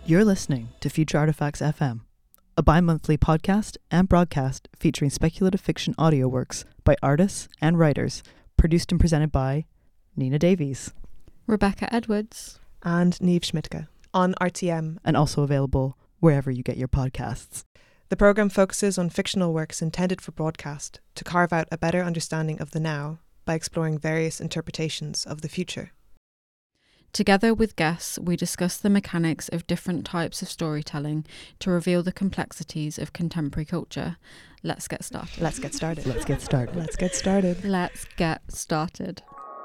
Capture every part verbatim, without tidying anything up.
You're listening to Future Artifacts F M, a bi-monthly podcast and broadcast featuring speculative fiction audio works by artists and writers, produced and presented by Nina Davies, Rebecca Edwards, and Neve Schmidtke on R T M, and also available wherever you get your podcasts. The programme focuses on fictional works intended for broadcast to carve out a better understanding of the now by exploring various interpretations of the future. Together with guests, we discuss the mechanics of different types of storytelling to reveal the complexities of contemporary culture. Let's get started. Let's get started. Let's get started. Let's get started. Let's get started.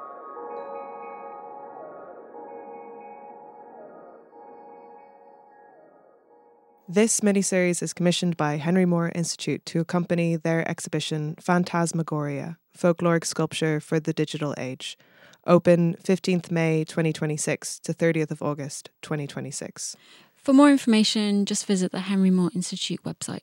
This miniseries is commissioned by Henry Moore Institute to accompany their exhibition Phantasmagoria, Folkloric Sculpture for the Digital Age, open fifteenth of May twenty twenty-six to thirtieth of August twenty twenty-six. For more information, just visit the Henry Moore Institute website.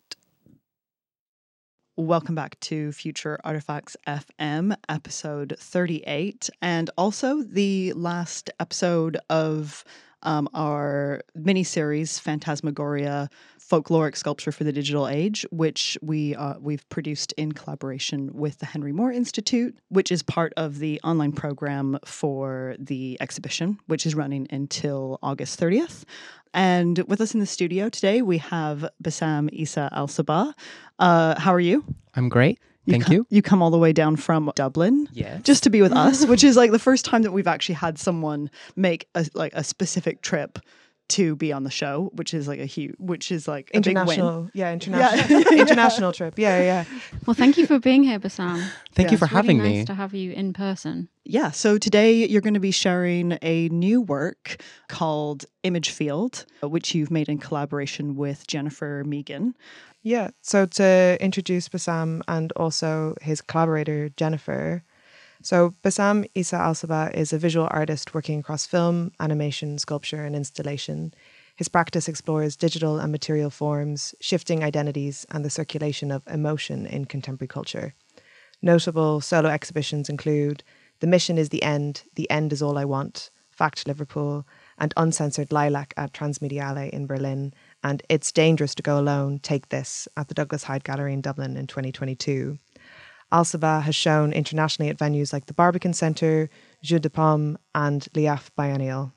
Welcome back to Future Artifacts F M, episode thirty-eight, and also the last episode of um, our mini-series Phantasmagoria, Folkloric Sculpture for the Digital Age, which we, uh, we've produced in collaboration with the Henry Moore Institute, which is part of the online program for the exhibition, which is running until August thirtieth. And with us in the studio today, we have Bassam Issa Al-Sabah. Uh, how are you? I'm great. You Thank co- you. You come all the way down from Dublin, Yes. just to be with us, which is like the first time that we've actually had someone make a like a specific trip to be on the show, which is like a huge, which is like a International, big win. yeah, international, Yeah. international trip. Yeah, yeah. Well, thank you for being here, Bassam. Thank Yeah, you for It's really having nice me. to have you in person. Yeah, so today you're going to be sharing a new work called Image Field, which you've made in collaboration with Jennifer Megan. Yeah, so to introduce Bassam and also his collaborator, Jennifer. So Bassam Issa Al-Sabah is a visual artist working across film, animation, sculpture, and installation. His practice explores digital and material forms, shifting identities, and the circulation of emotion in contemporary culture. Notable solo exhibitions include The Mission is the End, The End is All I Want, Fact Liverpool, and Uncensored Lilac at Transmediale in Berlin, and It's Dangerous to Go Alone, Take This at the Douglas Hyde Gallery in Dublin in twenty twenty-two. Al-Sabah has shown internationally at venues like the Barbican Centre, Jeu de Paume, and Liaf Biennial.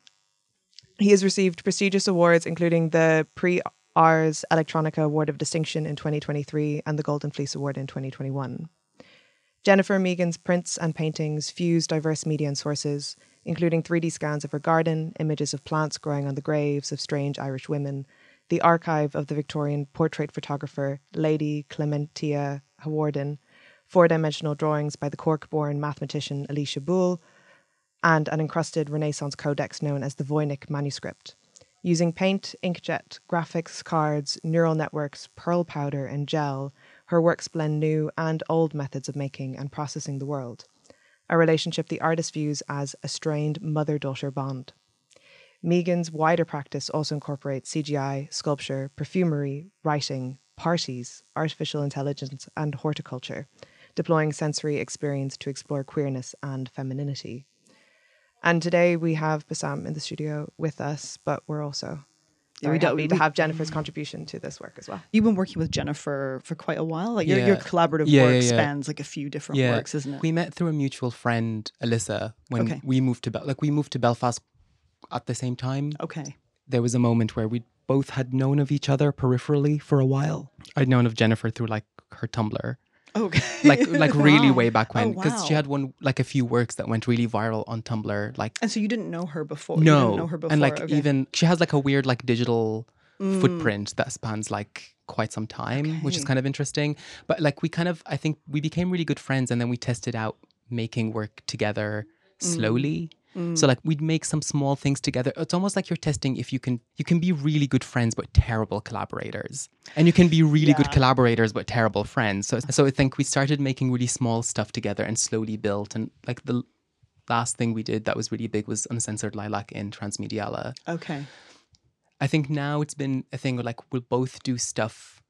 He has received prestigious awards, including the Prix Ars Electronica Award of Distinction in twenty twenty-three and the Golden Fleece Award in twenty twenty-one. Jennifer Megan's prints and paintings fuse diverse media and sources, including three D scans of her garden, images of plants growing on the graves of strange Irish women, the archive of the Victorian portrait photographer Lady Clementia Hawarden, four-dimensional drawings by the Cork-born mathematician Alicia Boole, and an encrusted Renaissance codex known as the Voynich manuscript. Using paint, inkjet, graphics, cards, neural networks, pearl powder, and gel, her works blend new and old methods of making and processing the world, a relationship the artist views as a strained mother-daughter bond. Megan's wider practice also incorporates C G I, sculpture, perfumery, writing, parties, artificial intelligence, and horticulture, deploying sensory experience to explore queerness and femininity. And today we have Bassam in the studio with us, but we're also Yeah, very we don't- happy to we- have Jennifer's contribution to this work as well. You've been working with Jennifer for quite a while. Like your, Yeah. your collaborative Yeah, work yeah, yeah. spans like a few different Yeah. works, isn't it? We met through a mutual friend, Alyssa, when Okay. we moved to Bel- like we moved to Belfast at the same time. Okay. There was a moment where we both had known of each other peripherally for a while. I'd known of Jennifer through like her Tumblr, Okay. like like really Wow. way back when, Oh, because she wow. had one like a few works that went really viral on Tumblr. Like And so you didn't know her before? You no, didn't know her before? and like okay. even she has like a weird like digital Mm. footprint that spans like quite some time, which is Okay. kind of interesting. But like we kind of, I think we became really good friends, and then we tested out making work together slowly. Mm. So like we'd make some small things together. It's almost like you're testing if you can you can be really good friends but terrible collaborators, and you can be really good Yeah. collaborators but terrible friends. So so I think we started making really small stuff together and slowly built. And like the last thing we did that was really big was Uncensored Lilac in Transmediale. Okay. I think now it's been a thing where like we'll both do stuff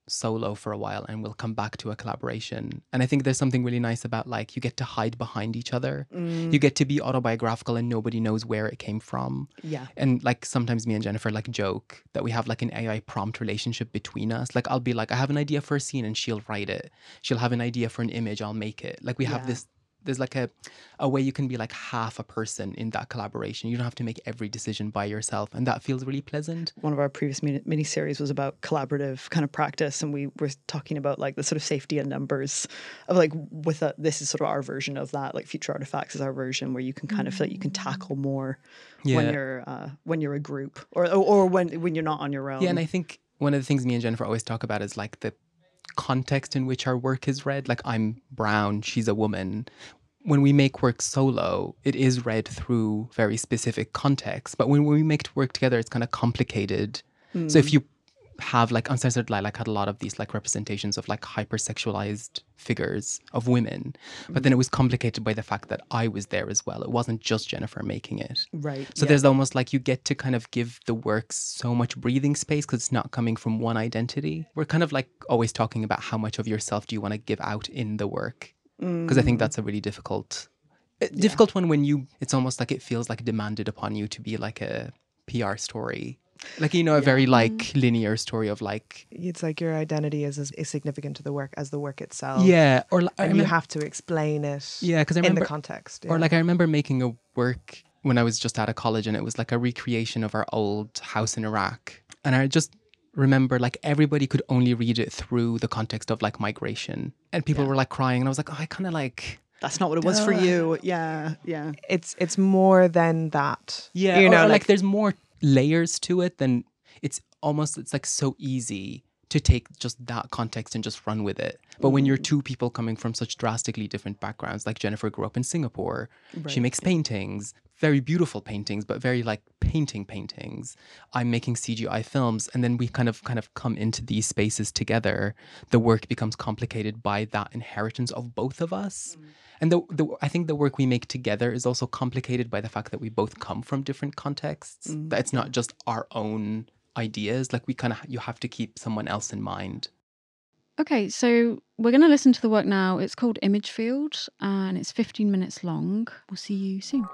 solo for a while and we'll come back to a collaboration. And I think there's something really nice about like you get to hide behind each other. Mm. You get to be autobiographical and nobody knows where it came from. Yeah. And like sometimes me and Jennifer like joke that we have like an A I prompt relationship between us. Like I'll be like, I have an idea for a scene and she'll write it. She'll have an idea for an image, I'll make it. Like we have Yeah. this, there's like a, a way you can be like half a person in that collaboration. You don't have to make every decision by yourself. And that feels really pleasant. One of our previous mini- miniseries was about collaborative kind of practice. And we were talking about like the sort of safety in numbers of like with a, this is sort of our version of that, like Future Artifacts is our version where you can kind of feel like you can tackle more Yeah. when you're uh, when you're a group or, or or when when you're not on your own. Yeah, and I think one of the things me and Jennifer always talk about is like the context in which our work is read. Like I'm brown, she's a woman. When we make work solo, it is read through very specific context. But when we make work together, it's kind of complicated. Mm. So if you have like Uncensored Lilac had a lot of these like representations of like hypersexualized figures of women, but then it was complicated by the fact that I was there as well. It wasn't just Jennifer making it. Right. So yeah. there's almost like you get to kind of give the work so much breathing space because it's not coming from one identity. We're kind of like always talking about how much of yourself do you want to give out in the work, because I think that's a really difficult, uh, difficult one when you, it's almost like it feels like demanded upon you to be like a P R story. Like, you know, a Yeah. very like linear story of like, It's like your identity is as is significant to the work as the work itself. yeah, or like, I And you remember, have to explain it yeah, because I in remember, the context. or yeah. like I remember making a work when I was just out of college and it was like a recreation of our old house in Iraq. And I just remember like everybody could only read it through the context of like migration. And people Yeah. were like crying and I was like, oh, I kind of like, That's not what it was for Duh. you. Yeah. Yeah. it's it's more than that. yeah, you or, know, or, like, like there's more layers to it than it's almost, it's like so easy to take just that context and just run with it. But when you're two people coming from such drastically different backgrounds, like Jennifer grew up in Singapore, she Right. makes paintings, very beautiful paintings, but very like painting paintings. I'm making C G I films, and then we kind of kind of come into these spaces together. The work becomes complicated by that inheritance of both of us. And the, the I think the work we make together is also complicated by the fact that we both come from different contexts. Mm, That it's not just our own ideas. Like we kind of, you have to keep someone else in mind. Okay, so we're going to listen to the work now. It's called Image Field and it's fifteen minutes long. We'll see you soon.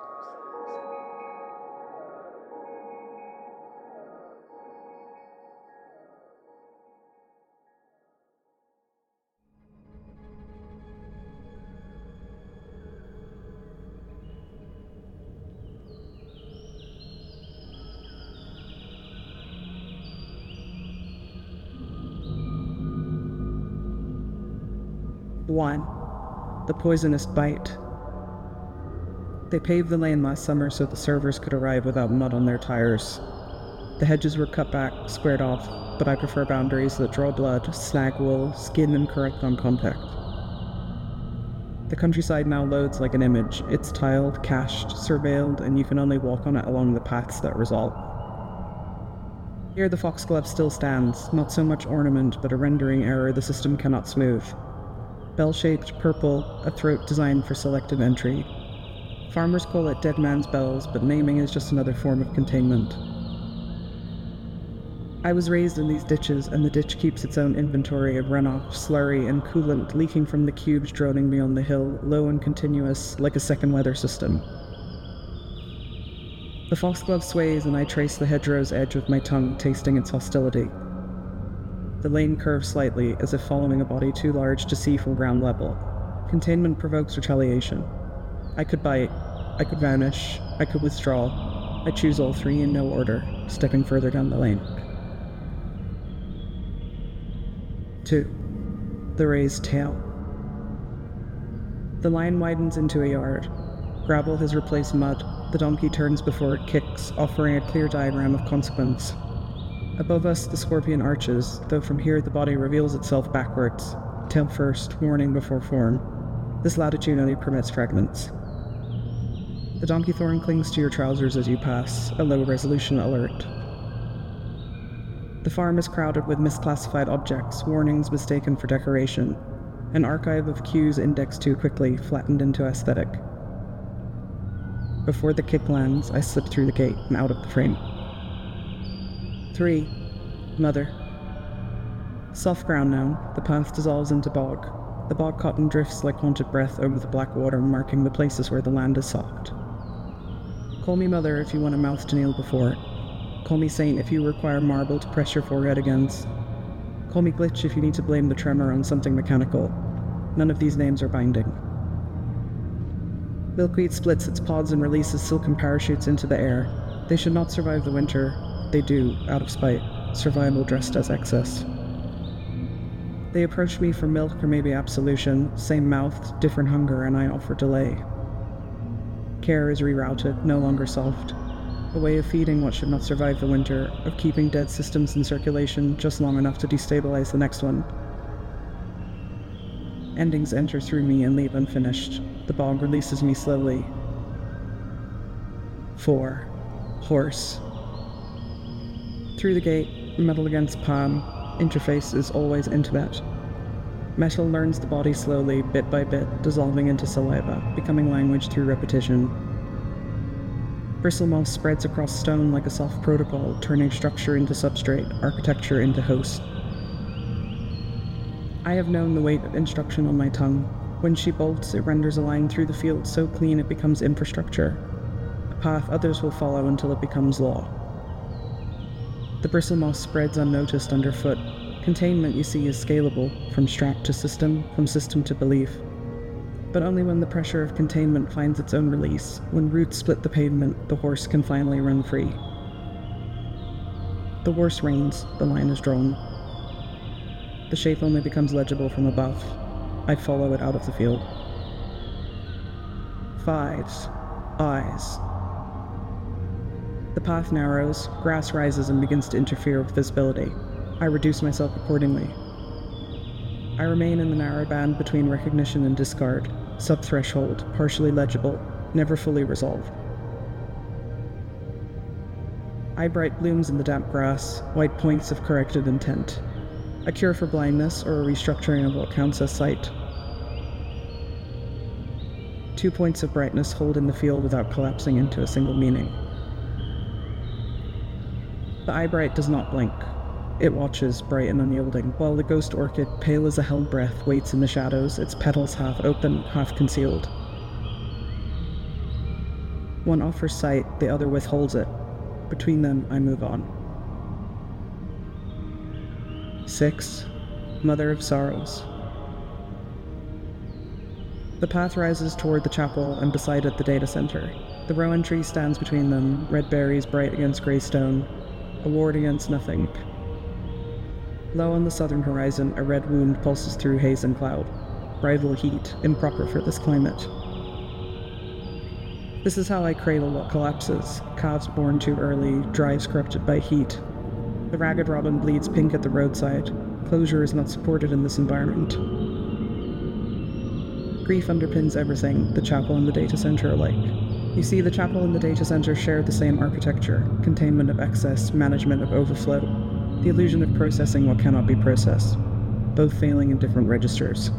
One, the poisonous bite. They paved the lane last summer so the servers could arrive without mud on their tires. The hedges were cut back, squared off, but I prefer boundaries that draw blood, snag wool, skin and correct on contact. The countryside now loads like an image. It's tiled, cached, surveilled, and you can only walk on it along the paths that result. Here the foxglove still stands, not so much ornament, but a rendering error the system cannot smooth. Bell-shaped, purple, a throat designed for selective entry. Farmers call it dead man's bells, but naming is just another form of containment. I was raised in these ditches, and the ditch keeps its own inventory of runoff, slurry, and coolant leaking from the cubes droning beyond the hill, low and continuous, like a second weather system. The foxglove sways, and I trace the hedgerow's edge with my tongue, tasting its hostility. The lane curves slightly, as if following a body too large to see from ground level. Containment provokes retaliation. I could bite, I could vanish, I could withdraw. I choose all three in no order, stepping further down the lane. Two. The raised tail. The line widens into a yard. Gravel has replaced mud. The donkey turns before it kicks, offering a clear diagram of consequence. Above us, the scorpion arches, though from here the body reveals itself backwards. Tail first, warning before form. This latitude only permits fragments. The donkey thorn clings to your trousers as you pass, a low-resolution alert. The farm is crowded with misclassified objects, warnings mistaken for decoration. An archive of cues indexed too quickly, flattened into aesthetic. Before the kick lands, I slip through the gate and out of the frame. Three. Mother. Soft ground now, the path dissolves into bog. The bog cotton drifts like haunted breath over the black water, marking the places where the land is soft. Call me mother if you want a mouth to kneel before. Call me saint if you require marble to press your forehead against. Call me glitch if you need to blame the tremor on something mechanical. None of these names are binding. Milkweed splits its pods and releases silken parachutes into the air. They should not survive the winter. They do, out of spite. Survival dressed as excess. They approach me for milk or maybe absolution. Same mouth, different hunger, and I offer delay. Care is rerouted, no longer soft. A way of feeding what should not survive the winter, of keeping dead systems in circulation just long enough to destabilize the next one. Endings enter through me and leave unfinished. The bog releases me slowly. Four. Horse. Through the gate, metal against palm, interface is always intimate. Metal learns the body slowly, bit by bit, dissolving into saliva, becoming language through repetition. Bristle moss spreads across stone like a soft protocol, turning structure into substrate, architecture into host. I have known the weight of instruction on my tongue. When she bolts, it renders a line through the field so clean it becomes infrastructure, a path others will follow until it becomes law. The bristle moss spreads unnoticed underfoot. Containment, you see, is scalable, from strap to system, from system to belief. But only when the pressure of containment finds its own release, when roots split the pavement, the horse can finally run free. The horse reins, the line is drawn. The shape only becomes legible from above. I follow it out of the field. Fives. Eyes. The path narrows, grass rises and begins to interfere with visibility. I reduce myself accordingly. I remain in the narrow band between recognition and discard, sub-threshold, partially legible, never fully resolved. Eyebright blooms in the damp grass, white points of corrected intent. A cure for blindness or a restructuring of what counts as sight. Two points of brightness hold in the field without collapsing into a single meaning. The eyebright does not blink. It watches, bright and unyielding, while the ghost orchid, pale as a held breath, waits in the shadows, its petals half open, half concealed. One offers sight, the other withholds it. Between them, I move on. Six. Mother of Sorrows. The path rises toward the chapel, and beside it the data center. The rowan tree stands between them, red berries bright against grey stone, a ward against nothing. Low on the southern horizon, a red wound pulses through haze and cloud. Bridal heat, improper for this climate. This is how I cradle what collapses, calves born too early, drives corrupted by heat. The ragged robin bleeds pink at the roadside. Closure is not supported in this environment. Grief underpins everything, the chapel and the data center alike. You see, the chapel and the data center share the same architecture, containment of excess, management of overflow, the illusion of processing what cannot be processed, both failing in different registers.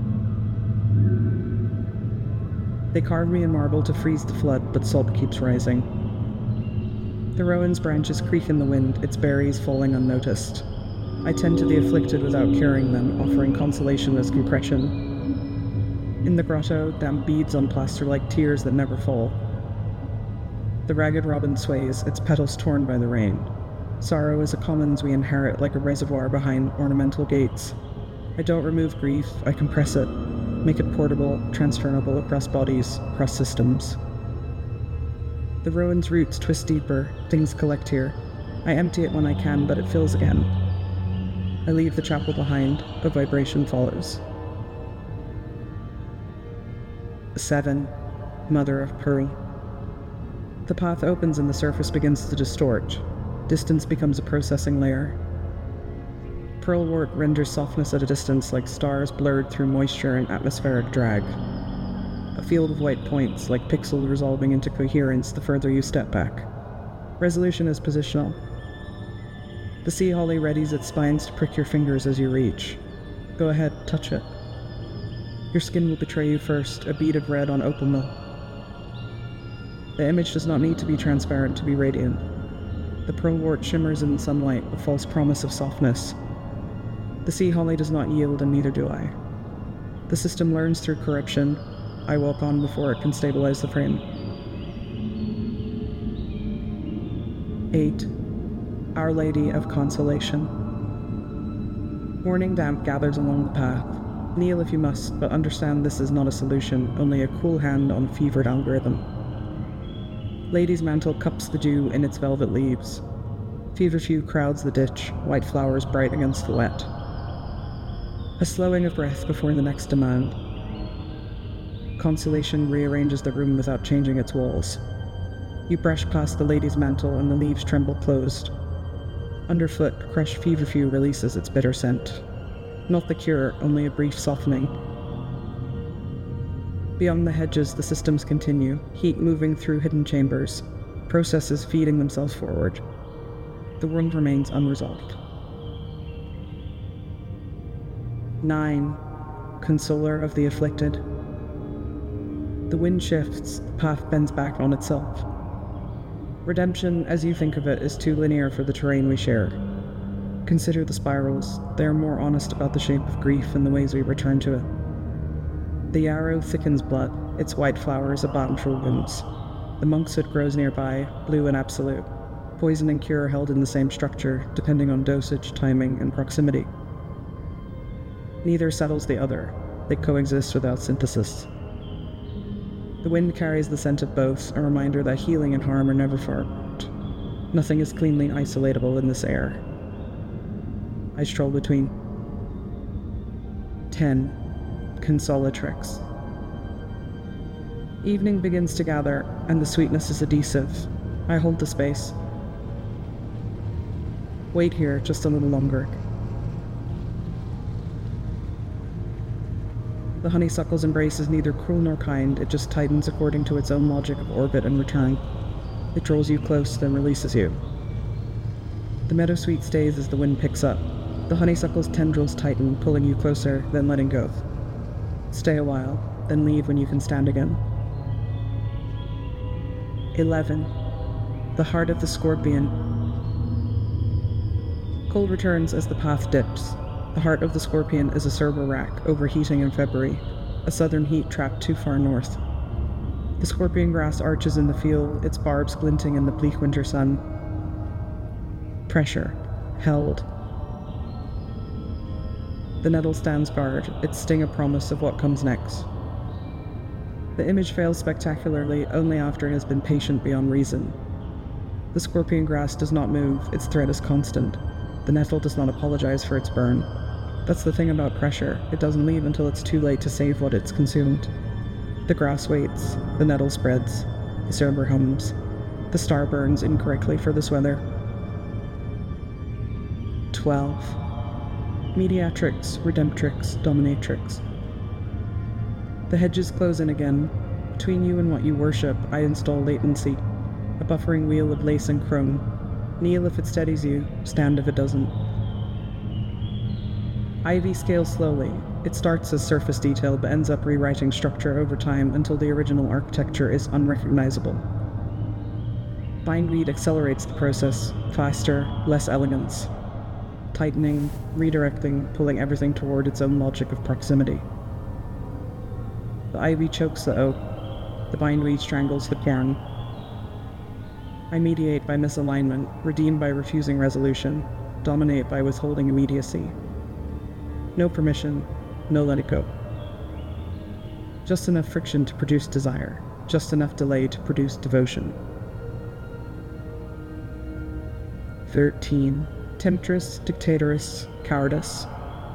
They carve me in marble to freeze the flood, but salt keeps rising. The rowan's branches creak in the wind, its berries falling unnoticed. I tend to the afflicted without curing them, offering consolation as compression. In the grotto, damp beads on plaster like tears that never fall. The ragged robin sways, its petals torn by the rain. Sorrow is a commons we inherit like a reservoir behind ornamental gates. I don't remove grief, I compress it, make it portable, transferable across bodies, across systems. The rowan's roots twist deeper, things collect here. I empty it when I can, but it fills again. I leave the chapel behind, a vibration follows. Seven. Mother of Pearl. The path opens and the surface begins to distort. Distance becomes a processing layer. Pearlwort renders softness at a distance like stars blurred through moisture and atmospheric drag. A field of white points, like pixels resolving into coherence the further you step back. Resolution is positional. The sea holly readies its spines to prick your fingers as you reach. Go ahead, touch it. Your skin will betray you first, a bead of red on opal milk. The image does not need to be transparent to be radiant. The pearlwort shimmers in the sunlight, a false promise of softness. The sea holly does not yield, and neither do I. The system learns through corruption. I walk on before it can stabilize the frame. eight. Our Lady of Consolation. Morning damp gathers along the path. Kneel if you must, but understand this is not a solution, only a cool hand on a fevered algorithm. Lady's mantle cups the dew in its velvet leaves. Feverfew crowds the ditch, white flowers bright against the wet. A slowing of breath before the next demand. Consolation rearranges the room without changing its walls. You brush past the lady's mantle and the leaves tremble closed. Underfoot, crushed feverfew releases its bitter scent. Not the cure, only a brief softening. Beyond the hedges, the systems continue, heat moving through hidden chambers, processes feeding themselves forward. The world remains unresolved. nine. Consoler of the afflicted. The wind shifts, the path bends back on itself. Redemption, as you think of it, is too linear for the terrain we share. Consider the spirals. They are more honest about the shape of grief and the ways we return to it. The yarrow thickens blood, its white flowers a balm for wounds. The monkshood grows nearby, blue and absolute. Poison and cure held in the same structure, depending on dosage, timing, and proximity. Neither settles the other. They coexist without synthesis. The wind carries the scent of both, a reminder that healing and harm are never far apart. Nothing is cleanly isolatable in this air. I stroll between. ten. Consolatrix. Evening begins to gather, and the sweetness is adhesive. I hold the space. Wait here just a little longer. The honeysuckle's embrace is neither cruel nor kind, it just tightens according to its own logic of orbit and return. It draws you close, then releases you. The meadowsweet stays as the wind picks up. The honeysuckle's tendrils tighten, pulling you closer, then letting go. Stay a while, then leave when you can stand again. eleven. The heart of the scorpion. Cold returns as the path dips. The heart of the scorpion is a Cerber rack, overheating in February, a southern heat trapped too far north. The scorpion grass arches in the field, its barbs glinting in the bleak winter sun. Pressure. Held. The nettle stands guard, its sting a promise of what comes next. The image fails spectacularly only after it has been patient beyond reason. The scorpion grass does not move, its thread is constant. The nettle does not apologize for its burn. That's the thing about pressure, it doesn't leave until it's too late to save what it's consumed. The grass waits, the nettle spreads, the Cerber hums, the star burns incorrectly for this weather. twelve. Mediatrix, Redemptrix, Dominatrix. The hedges close in again. Between you and what you worship, I install latency, a buffering wheel of lace and chrome. Kneel if it steadies you, stand if it doesn't. Ivy scales slowly. It starts as surface detail but ends up rewriting structure over time until the original architecture is unrecognizable. Bindweed accelerates the process, faster, less elegance. Tightening, redirecting, pulling everything toward its own logic of proximity. The ivy chokes the oak. The bindweed strangles the cairn. I mediate by misalignment, redeem by refusing resolution, dominate by withholding immediacy. No permission, no let it go. Just enough friction to produce desire, just enough delay to produce devotion. thirteen. Temptress, Dictatoress, Cowardice.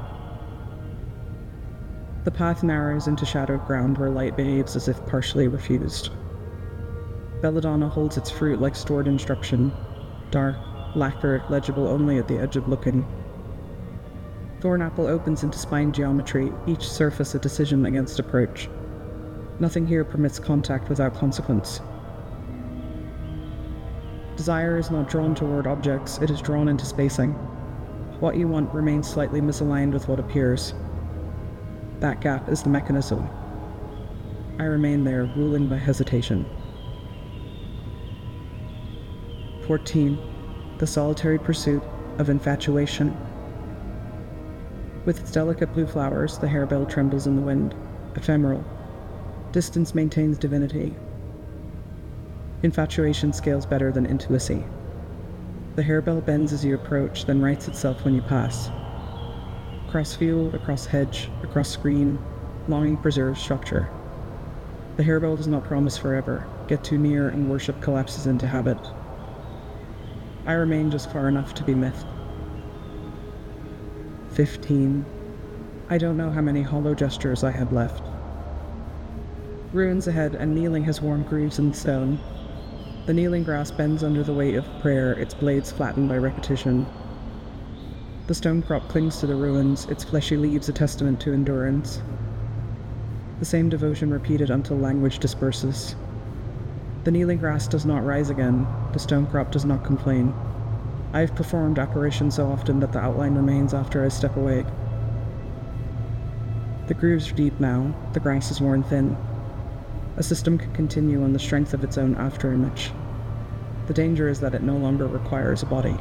The path narrows into shadowed ground where light behaves as if partially refused. Belladonna holds its fruit like stored instruction, dark, lacquer, legible only at the edge of looking. Thornapple opens into spine geometry, each surface a decision against approach. Nothing here permits contact without consequence. Desire is not drawn toward objects, it is drawn into spacing. What you want remains slightly misaligned with what appears. That gap is the mechanism. I remain there, ruling by hesitation. fourteen. The solitary pursuit of infatuation. With its delicate blue flowers, the harebell trembles in the wind, ephemeral. Distance maintains divinity. Infatuation scales better than intimacy. The harebell bends as you approach, then rights itself when you pass. Across field, across hedge, across screen, longing preserves structure. The harebell does not promise forever. Get too near and worship collapses into habit. I remain just far enough to be myth. Fifteen. I don't know how many hollow gestures I had left. Ruins ahead, and kneeling has worn grooves in stone. The kneeling grass bends under the weight of prayer, its blades flattened by repetition. The stone crop clings to the ruins, its fleshy leaves a testament to endurance. The same devotion repeated until language disperses. The kneeling grass does not rise again, the stone crop does not complain. I have performed apparitions so often that the outline remains after I step away. The grooves are deep now, the grass is worn thin. A system can continue on the strength of its own afterimage. The danger is that it no longer requires a body.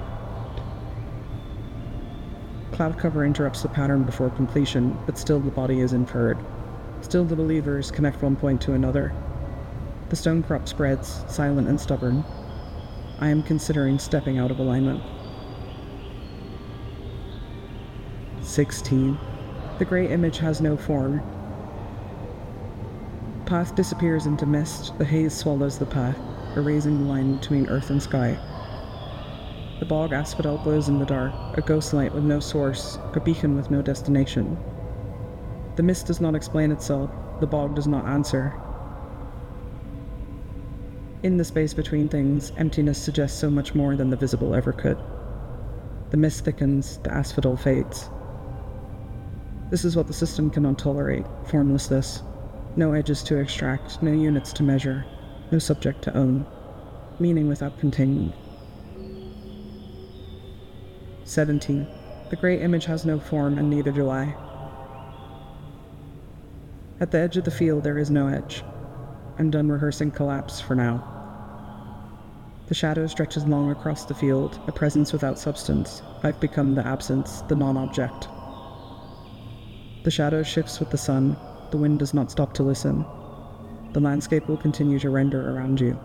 Cloud cover interrupts the pattern before completion, but still the body is inferred. Still the believers connect one point to another. The stone crop spreads, silent and stubborn. I am considering stepping out of alignment. Sixteen. The grey image has no form. Path disappears into mist, the haze swallows the path, erasing the line between earth and sky. The bog asphodel glows in the dark, a ghost light with no source, a beacon with no destination. The mist does not explain itself, the bog does not answer. In the space between things, emptiness suggests so much more than the visible ever could. The mist thickens, the asphodel fades. This is what the system cannot tolerate, formlessness. No edges to extract, no units to measure, no subject to own. Meaning without containment. Seventeen. The grey image has no form, and neither do I. At the edge of the field there is no edge. I'm done rehearsing collapse for now. The shadow stretches long across the field, a presence without substance. I've become the absence, the non-object. The shadow shifts with the sun. The wind does not stop to listen. The landscape will continue to render around you.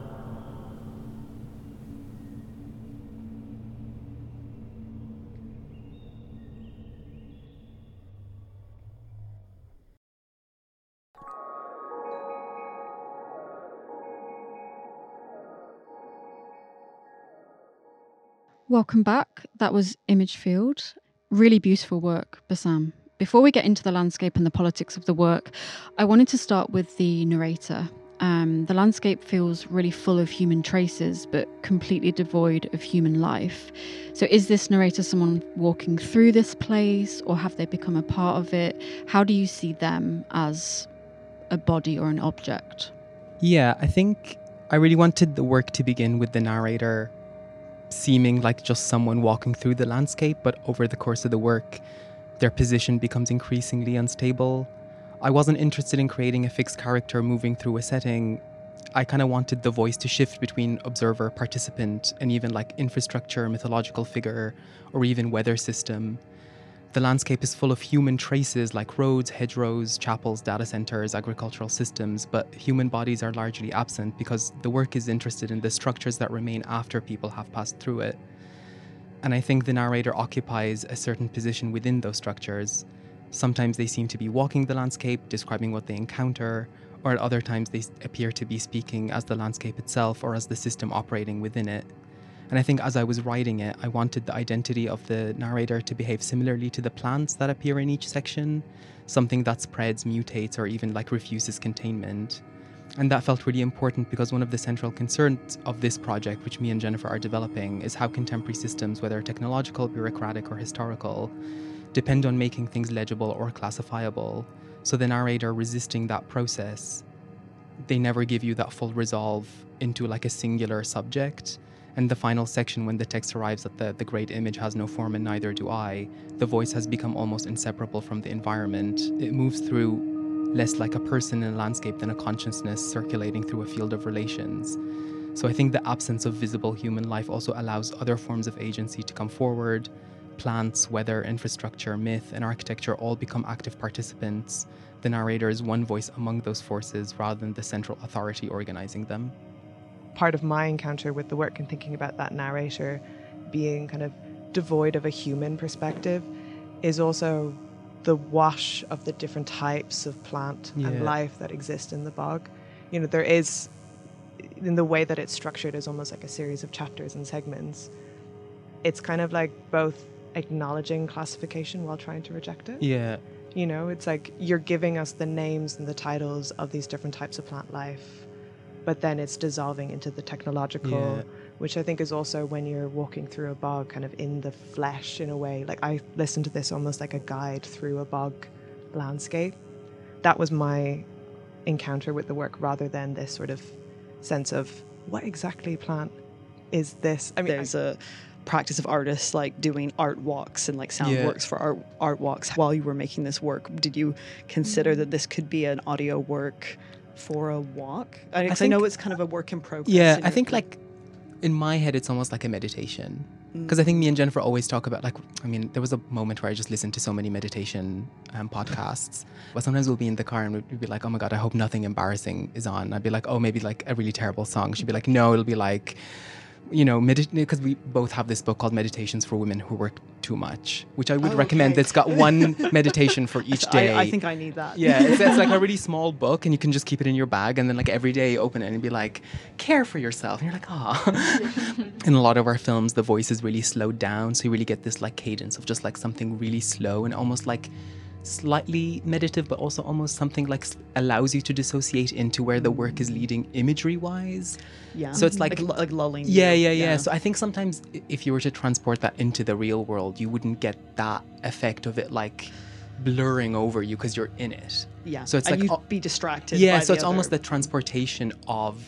Welcome back. That was Image Field. Really beautiful work, Bassam. Before we get into the landscape and the politics of the work, I wanted to start with the narrator. Um, the landscape feels really full of human traces, but completely devoid of human life. So is this narrator someone walking through this place, or have they become a part of it? How do you see them as a body or an object? Yeah, I think I really wanted the work to begin with the narrator seeming like just someone walking through the landscape, but over the course of the work, their position becomes increasingly unstable. I wasn't interested in creating a fixed character moving through a setting. I kind of wanted the voice to shift between observer, participant, and even like infrastructure, mythological figure, or even weather system. The landscape is full of human traces like roads, hedgerows, chapels, data centers, agricultural systems, but human bodies are largely absent because the work is interested in the structures that remain after people have passed through it. And I think the narrator occupies a certain position within those structures. Sometimes they seem to be walking the landscape, describing what they encounter, or at other times they appear to be speaking as the landscape itself or as the system operating within it. And I think as I was writing it, I wanted the identity of the narrator to behave similarly to the plants that appear in each section, something that spreads, mutates, or even like refuses containment. And that felt really important because one of the central concerns of this project, which me and Jennifer are developing, is how contemporary systems, whether technological, bureaucratic, or historical, depend on making things legible or classifiable. So the narrator resisting that process, they never give you that full resolve into like a singular subject. And the final section, when the text arrives at the, the great image has no form and neither do I, the voice has become almost inseparable from the environment. It moves through less like a person in a landscape than a consciousness circulating through a field of relations. So I think the absence of visible human life also allows other forms of agency to come forward. plants, weather, infrastructure, myth, and architecture all become active participants, the narrator is one voice among those forces rather than the central authority organizing them. Part of my encounter with the work and thinking about that narrator being kind of devoid of a human perspective is also the wash of the different types of plant Yeah. and life that exist in the bog. You know, there is, in the way that it's structured, is almost like a series of chapters and segments. It's kind of like both acknowledging classification while trying to reject it. Yeah. You know, it's like you're giving us the names and the titles of these different types of plant life, but then it's dissolving into the technological, Yeah. which I think is also when you're walking through a bog kind of in the flesh in a way. Like I listened to this almost like a guide through a bog landscape. That was my encounter with the work rather than this sort of sense of what exactly plant is this? I mean, There's a practice of artists like doing art walks and like sound Yeah. works for art art walks. While you were making this work, did you consider that this could be an audio work for a walk? I, 'cause I think- know it's kind of a work in progress. Yeah, and I you're think kind like in my head, it's almost like a meditation. Because I think me and Jennifer always talk about like, I mean, there was a moment where I just listened to so many meditation um, podcasts. But sometimes we'll be in the car and we'd be like, oh my God, I hope nothing embarrassing is on. I'd be like, oh, maybe like a really terrible song. She'd be like, no, it'll be like, you know, because we both have this book called Meditations for Women Who Work Too Much, which I would Oh, recommend. okay. That's got one meditation for each day. I, I think I need that. Yeah, it's, it's like a really small book and you can just keep it in your bag and then like every day you open it and be like, care for yourself. And you're like, ah. In a lot of our films, the voice is really slowed down. So you really get this like cadence of just like something really slow and almost like slightly meditative, but also almost something like s- allows you to dissociate into where the work is leading imagery wise. Yeah. So it's like- like, like lulling. Yeah, you. yeah, yeah. So I think sometimes i- if you were to transport that into the real world, you wouldn't get that effect of it like blurring over you because you're in it. yeah. So it's and like you'd al- be distracted. Yeah, by so the it's almost other- the transportation of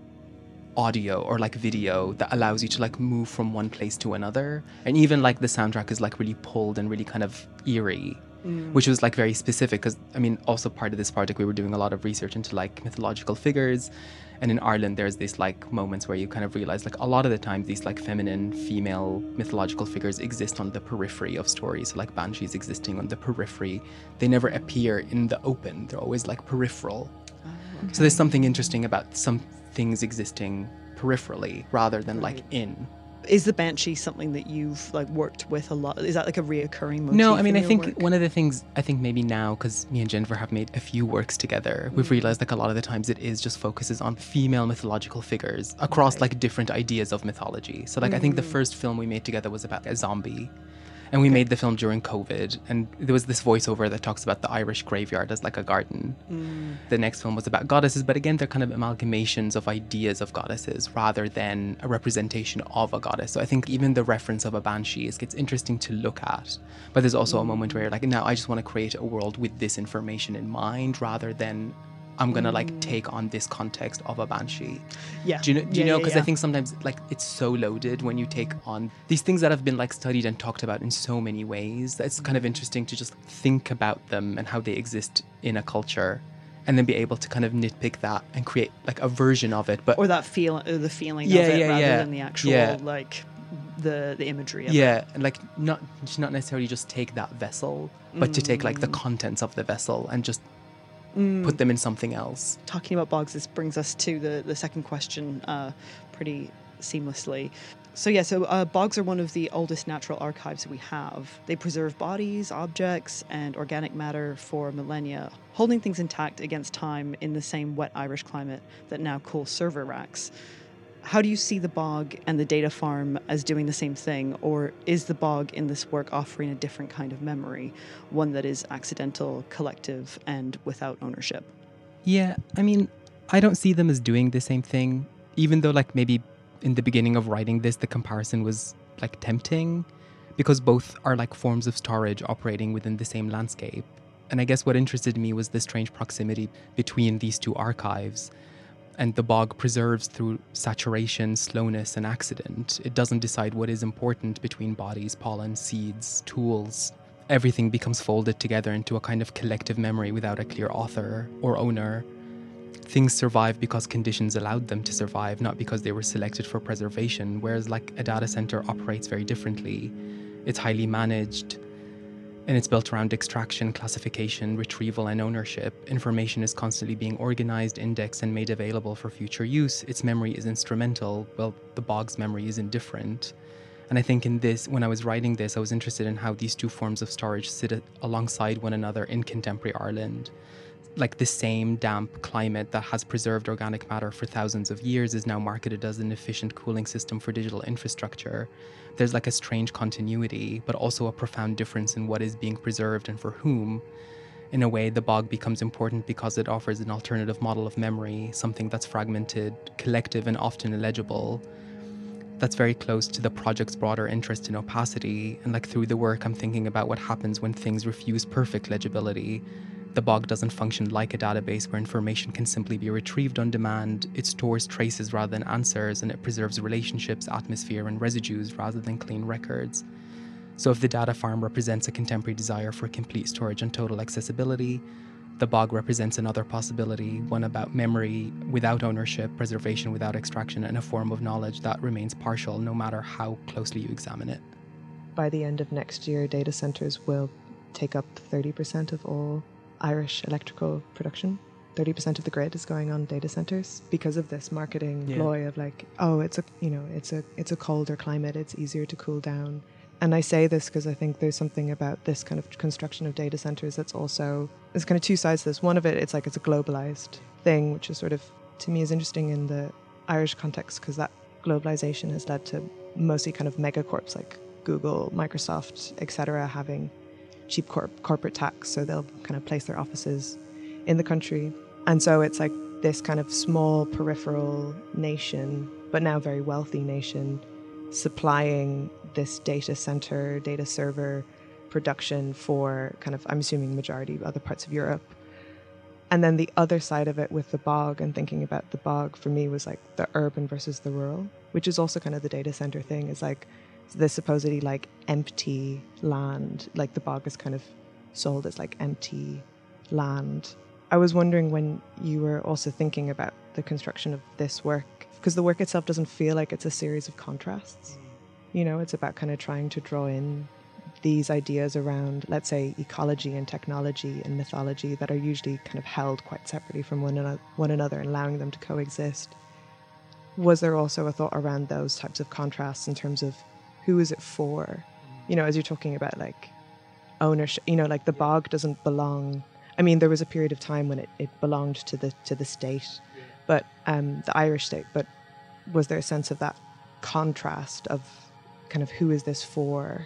audio or like video that allows you to like move from one place to another. And even like the soundtrack is like really pulled and really kind of eerie, Mm. which was like very specific because I mean also part of this project we were doing a lot of research into like mythological figures. And in Ireland there's this like moments where you kind of realize like a lot of the time these like feminine female mythological figures exist on the periphery of stories. So like banshees existing on the periphery, they never appear in the open, they're always like peripheral. Oh, So there's something interesting about some things existing peripherally rather than like in. Is the banshee something that you've like worked with a lot? Is that like a reoccurring motif? No, I mean, in I your think work? one of the things, I think maybe now, because me and Jennifer have made a few works together, we've realized like a lot of the times it is just focuses on female mythological figures across Right. like different ideas of mythology. So like I think the Mm. first film we made together was about a zombie. And we made the film during COVID. And there was this voiceover that talks about the Irish graveyard as like a garden. Mm. The next film was about goddesses, but again, they're kind of amalgamations of ideas of goddesses rather than a representation of a goddess. So I think even the reference of a banshee is gets interesting to look at. But there's also a moment where you're like, now I just want to create a world with this information in mind rather than I'm gonna like take on this context of a banshee. Yeah. Do you know? Do you Yeah, know? yeah, Because yeah. I think sometimes like it's so loaded when you take on these things that have been like studied and talked about in so many ways. That it's kind of interesting to just think about them and how they exist in a culture, and then be able to kind of nitpick that and create like a version of it. But Or that feel, or the feeling Yeah, of it yeah, rather yeah. than the actual Yeah. like the the imagery of it. yeah, and like not not necessarily just take that vessel, but to take like the Mm. contents of the vessel and just put them in something else. Talking about bogs, this brings us to the, the second question uh, pretty seamlessly. So yeah, so uh, bogs are one of the oldest natural archives we have. They preserve bodies, objects, and organic matter for millennia, holding things intact against time in the same wet Irish climate that now cools server racks. How do you see the bog and the data farm as doing the same thing, or is the bog in this work offering a different kind of memory, one that is accidental, collective, and without ownership? Yeah, I mean, I don't see them as doing the same thing, even though like maybe in the beginning of writing this, the comparison was like tempting because both are like forms of storage operating within the same landscape. And I guess what interested me was the strange proximity between these two archives. And the bog preserves through saturation, slowness, and accident. It doesn't decide what is important between bodies, pollen, seeds, tools. Everything becomes folded together into a kind of collective memory without a clear author or owner. Things survive because conditions allowed them to survive, not because they were selected for preservation, whereas like a data center operates very differently. It's highly managed, and it's built around extraction, classification, retrieval, and ownership. Information is constantly being organized, indexed, and made available for future use. Its memory is instrumental, while the bog's memory is indifferent. And I think in this, when I was writing this, I was interested in how these two forms of storage sit alongside one another in contemporary Ireland. Like the same damp climate that has preserved organic matter for thousands of years is now marketed as an efficient cooling system for digital infrastructure. There's like a strange continuity, but also a profound difference in what is being preserved and for whom. In a way, the bog becomes important because it offers an alternative model of memory, something that's fragmented, collective, and often illegible. That's very close to the project's broader interest in opacity. And like through the work, I'm thinking about what happens when things refuse perfect legibility. The bog doesn't function like a database where information can simply be retrieved on demand. It stores traces rather than answers, and it preserves relationships, atmosphere, and residues rather than clean records. So if the data farm represents a contemporary desire for complete storage and total accessibility, the bog represents another possibility, one about memory without ownership, preservation without extraction, and a form of knowledge that remains partial no matter how closely you examine it. By the end of next year, data centers will take up thirty percent of all Irish electrical production. thirty percent of the grid is going on data centers because of this marketing Yeah. ploy of like, oh, it's a, you know, it's a, it's a colder climate. It's easier to cool down. And I say this because I think there's something about this kind of construction of data centers that's also, there's kind of two sides to this. One of it, it's like it's a globalized thing, which is sort of, to me, is interesting in the Irish context because that globalization has led to mostly kind of megacorps like Google, Microsoft, et cetera, having cheap corp- corporate tax, so they'll kind of place their offices in the country. And so it's like this kind of small peripheral nation, but now very wealthy nation, supplying this data center, data server production for kind of, I'm assuming, majority other parts of Europe. And then the other side of it with the bog, and thinking about the bog for me was like the urban versus the rural, which is also kind of the data center thing, is like this supposedly like empty land, like the bog is kind of sold as like empty land. I was wondering when you were also thinking about the construction of this work, because the work itself doesn't feel like it's a series of contrasts. You know, it's about kind of trying to draw in these ideas around, let's say, ecology and technology and mythology that are usually kind of held quite separately from one another, one another and allowing them to coexist. Was there also a thought around those types of contrasts in terms of who is it for? You know, as you're talking about like ownership, you know, like the bog doesn't belong. I mean, there was a period of time when it, it belonged to the to the state, but um, the Irish state. But was there a sense of that contrast of kind of who is this for?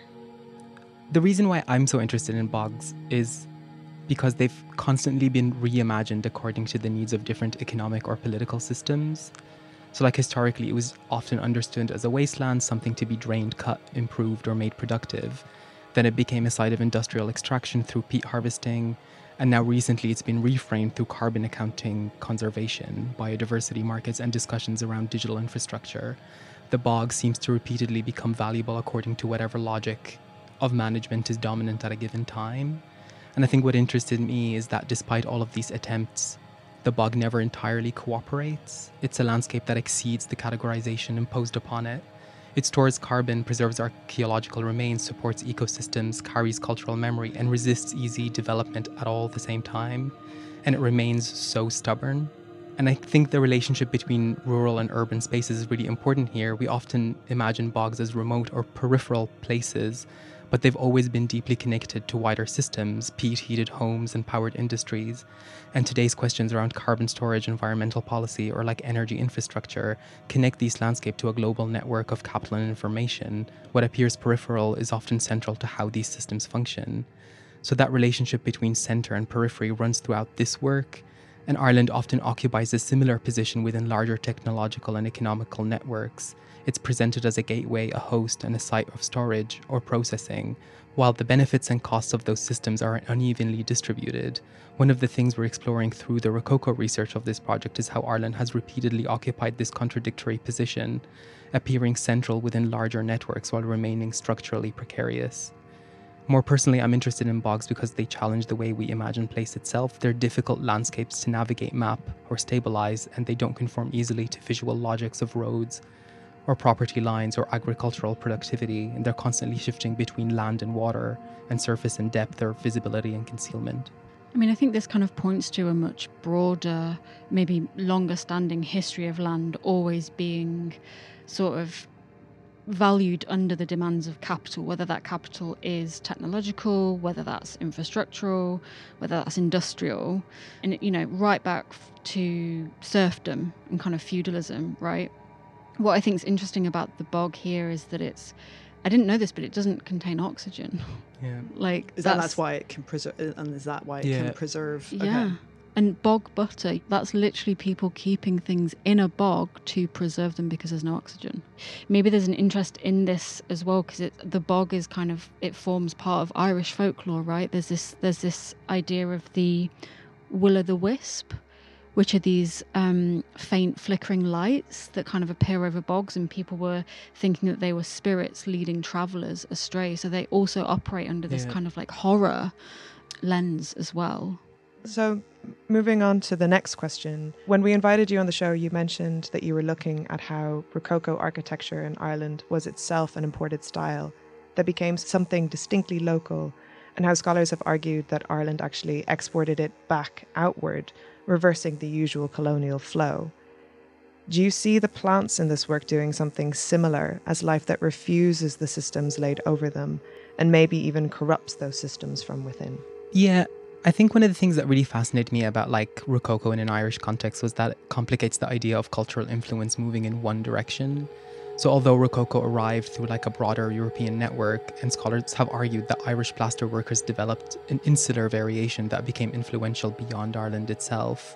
The reason why I'm so interested in bogs is because they've constantly been reimagined according to the needs of different economic or political systems. So like historically, it was often understood as a wasteland, something to be drained, cut, improved, or made productive. Then it became a site of industrial extraction through peat harvesting. And now recently it's been reframed through carbon accounting, conservation, biodiversity markets, and discussions around digital infrastructure. The bog seems to repeatedly become valuable according to whatever logic of management is dominant at a given time. And I think what interested me is that despite all of these attempts, the bog never entirely cooperates. It's a landscape that exceeds the categorization imposed upon it. It stores carbon, preserves archaeological remains, supports ecosystems, carries cultural memory, and resists easy development at all the same time. And it remains so stubborn. And I think the relationship between rural and urban spaces is really important here. We often imagine bogs as remote or peripheral places, but they've always been deeply connected to wider systems, peat-heated homes and powered industries. And today's questions around carbon storage, environmental policy, or like energy infrastructure connect these landscapes to a global network of capital and information. What appears peripheral is often central to how these systems function. So that relationship between centre and periphery runs throughout this work, and Ireland often occupies a similar position within larger technological and economical networks. It's presented as a gateway, a host, and a site of storage or processing, while the benefits and costs of those systems are unevenly distributed. One of the things we're exploring through the Rococo research of this project is how Ireland has repeatedly occupied this contradictory position, appearing central within larger networks while remaining structurally precarious. More personally, I'm interested in bogs because they challenge the way we imagine place itself. They're difficult landscapes to navigate, map, or stabilize, and they don't conform easily to visual logics of roads, or property lines or agricultural productivity, and they're constantly shifting between land and water and surface and depth or visibility and concealment. I mean, I think this kind of points to a much broader, maybe longer standing history of land always being sort of valued under the demands of capital, whether that capital is technological, whether that's infrastructural, whether that's industrial, and, you know, right back to serfdom and kind of feudalism, right? What I think is interesting about the bog here is that it's, I didn't know this, but it doesn't contain oxygen. Yeah. Like, Is that that's why it can preserve, and is that why it Yeah. can preserve? yeah. Okay. And bog butter, that's literally people keeping things in a bog to preserve them because there's no oxygen. Maybe there's an interest in this as well because the bog is kind of, it forms part of Irish folklore, right? There's this there's this idea of the will-o'-the-wisp, which are these um, faint flickering lights that kind of appear over bogs, and people were thinking that they were spirits leading travellers astray. So they also operate under this Yeah. kind of like horror lens as well. So, moving on to the next question. When we invited you on the show, you mentioned that you were looking at how Rococo architecture in Ireland was itself an imported style that became something distinctly local, and how scholars have argued that Ireland actually exported it back outward, reversing the usual colonial flow. Do you see the plants in this work doing something similar as life that refuses the systems laid over them and maybe even corrupts those systems from within? Yeah, I think one of the things that really fascinated me about like Rococo in an Irish context was that it complicates the idea of cultural influence moving in one direction. So although Rococo arrived through like a broader European network, and scholars have argued that Irish plaster workers developed an insular variation that became influential beyond Ireland itself.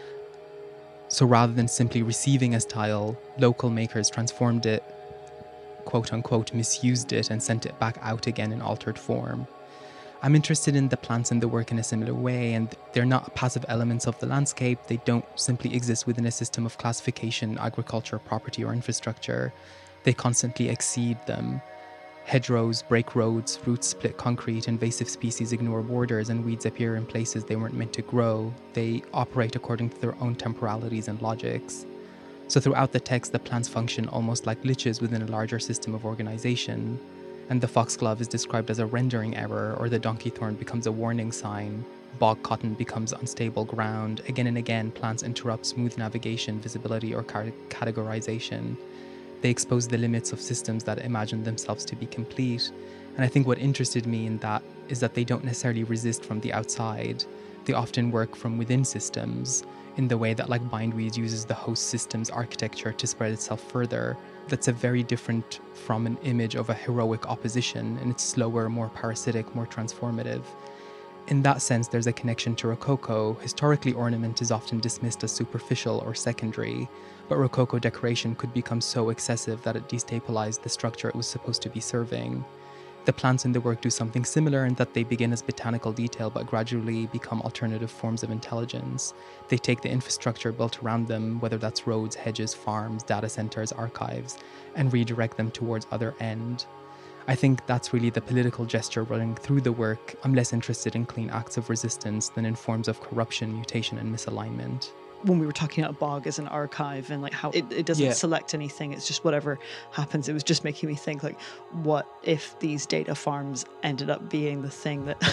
So rather than simply receiving a style, local makers transformed it, quote unquote, misused it and sent it back out again in altered form. I'm interested in the plants and the work in a similar way, and they're not passive elements of the landscape. They don't simply exist within a system of classification, agriculture, property, or infrastructure. They constantly exceed them. Hedgerows break roads, roots split concrete, invasive species ignore borders, and weeds appear in places they weren't meant to grow. They operate according to their own temporalities and logics. So throughout the text, the plants function almost like glitches within a larger system of organization. And the foxglove is described as a rendering error, or the donkey thorn becomes a warning sign. Bog cotton becomes unstable ground. Again and again, plants interrupt smooth navigation, visibility, or car- categorization. They expose the limits of systems that imagine themselves to be complete. And I think what interested me in that is that they don't necessarily resist from the outside. They often work from within systems, in the way that like bindweed uses the host system's architecture to spread itself further. That's a very different from an image of a heroic opposition, and it's slower, more parasitic, more transformative. In that sense, there's a connection to Rococo. Historically, ornament is often dismissed as superficial or secondary, but Rococo decoration could become so excessive that it destabilized the structure it was supposed to be serving. The plants in the work do something similar in that they begin as botanical detail but gradually become alternative forms of intelligence. They take the infrastructure built around them, whether that's roads, hedges, farms, data centers, archives, and redirect them towards other end. I think that's really the political gesture running through the work. I'm less interested in clean acts of resistance than in forms of corruption, mutation, and misalignment. When we were talking about bog as an archive and like how it, it doesn't Yeah. select anything, it's just whatever happens. It was just making me think like, what if these data farms ended up being the thing that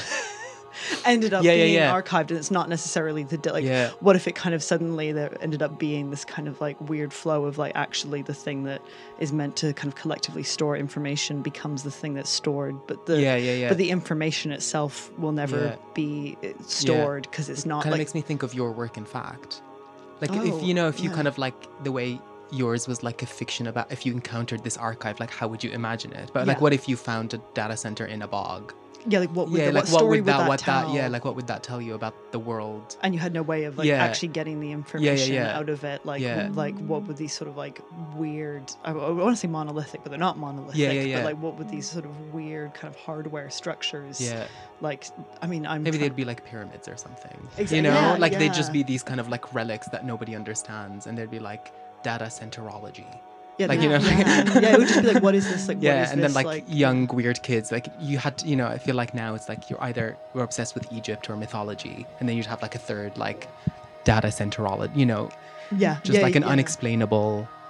ended up Yeah, yeah, being yeah. archived, and it's not necessarily the da- like Yeah. what if it kind of suddenly there ended up being this kind of like weird flow of like actually the thing that is meant to kind of collectively store information becomes the thing that's stored, but the Yeah, yeah, yeah. but the information itself will never Yeah. be uh, stored because it's not Kind of like makes me think of your work in fact. Like Oh, if you know, if you yeah. kind of like the way yours was like a fiction about if you encountered this archive, like how would you imagine it? But like Yeah. what if you found a data center in a bog? yeah like what would yeah, the, like what what story would that, would what tell? that yeah, like what would that tell you about the world? And you had no way of like Yeah. actually getting the information yeah. out of it, like Yeah. like what would these sort of like weird, I, I want to say monolithic, but they're not monolithic, Yeah, yeah, yeah. but like what would these sort of weird kind of hardware structures Yeah. like, I mean, I'm Maybe try- they'd be like pyramids or something. Exactly. You know? Yeah, like they'd just yeah. be these kind of like relics that nobody understands, and they'd be like data centerology. yeah, like, they- you know, yeah, yeah, it would just be like, what is this, like what Yeah, is and this, then like, young weird kids, like you had to, you know, I feel like now it's like you're either we're obsessed with Egypt or mythology, and then you'd have like a third like data centerology, you know, yeah just yeah, like an yeah. unexplainable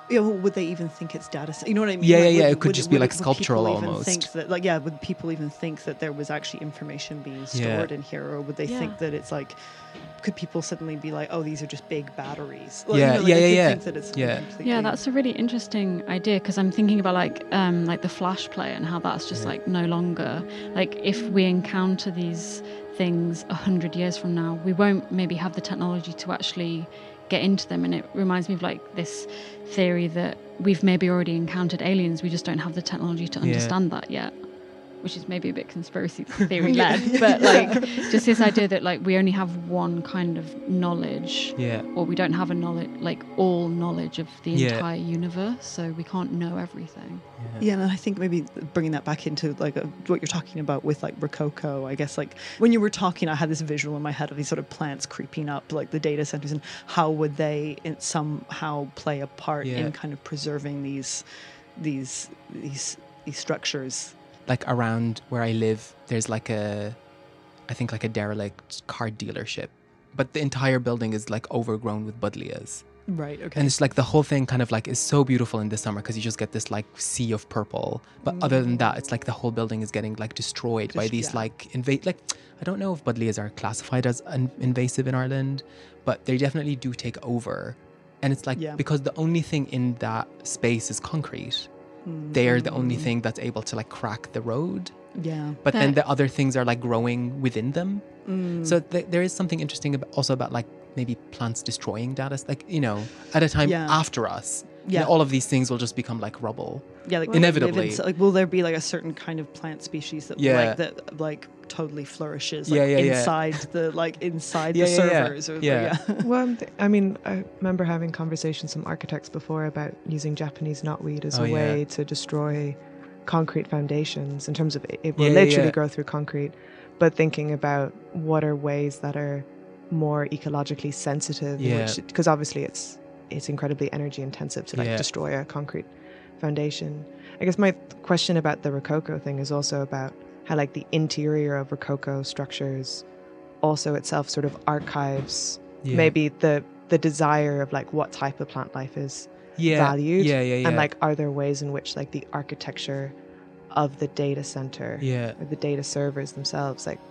Yeah, well, would they even think it's data center? You know what I mean? Yeah, yeah, Like, yeah, would- it could would- just be, would- like, would sculptural people even almost. Think that, like, yeah, would people even think that there was actually information being Yeah. stored in here, or would they Yeah. think that it's like, could people suddenly be like, oh, these are just big batteries? Like, Yeah, you know, like, yeah, they yeah, could yeah. Think that it's Yeah. completely- Yeah, that's a really interesting idea because I'm thinking about like um, like the Flash player and how that's just Yeah. like no longer like if we encounter these things a hundred years from now, we won't maybe have the technology to actually get into them. And it reminds me of like this theory that we've maybe already encountered aliens, we just don't have the technology to Yeah. understand that yet. Which is maybe a bit conspiracy theory led, but like just this idea that like we only have one kind of knowledge, Yeah. or we don't have a knowledge like all knowledge of the Yeah. entire universe, so we can't know everything. Yeah, and I think maybe bringing that back into like a, what you're talking about with like Rococo, I guess like when you were talking, I had this visual in my head of these sort of plants creeping up like the data centers, and how would they in somehow play a part Yeah. in kind of preserving these these these these structures. Like around where I live, there's like a, I think like a derelict car dealership, but the entire building is like overgrown with buddleias. Right. Okay. And it's like the whole thing kind of like is so beautiful in the summer because you just get this like sea of purple. But other than that, it's like the whole building is getting like destroyed by Just- these yeah. like invade. Like I don't know if buddleias are classified as un- invasive in Ireland, but they definitely do take over. And it's like Yeah. because the only thing in that space is concrete. They are the only thing that's able to like crack the road. Yeah. But then That- the other things are like growing within them. Mm. So th- there is something interesting about, also about like maybe plants destroying data, like, you know, at a time Yeah. after us. you Yeah. know, all of these things will just become like rubble. Yeah, like Inevitably. live in- like, will there be like a certain kind of plant species that Yeah. like that like totally flourishes like Yeah, yeah, yeah. inside the like inside Yeah, the yeah, yeah. servers? Or, Yeah. Well, I'm th- I mean, I remember having conversations with some architects before about using Japanese knotweed as Oh, a yeah. way to destroy concrete foundations in terms of it, it will Yeah, yeah, literally yeah. grow through concrete, but thinking about what are ways that are more ecologically sensitive, Yeah. because obviously it's it's incredibly energy intensive to like Yeah. destroy a concrete foundation. I guess my th- question about the Rococo thing is also about how like the interior of Rococo structures also itself sort of archives Yeah. maybe the the desire of like what type of plant life is yeah. valued, Yeah, yeah, yeah. and like are there ways in which like the architecture of the data center yeah. or the data servers themselves like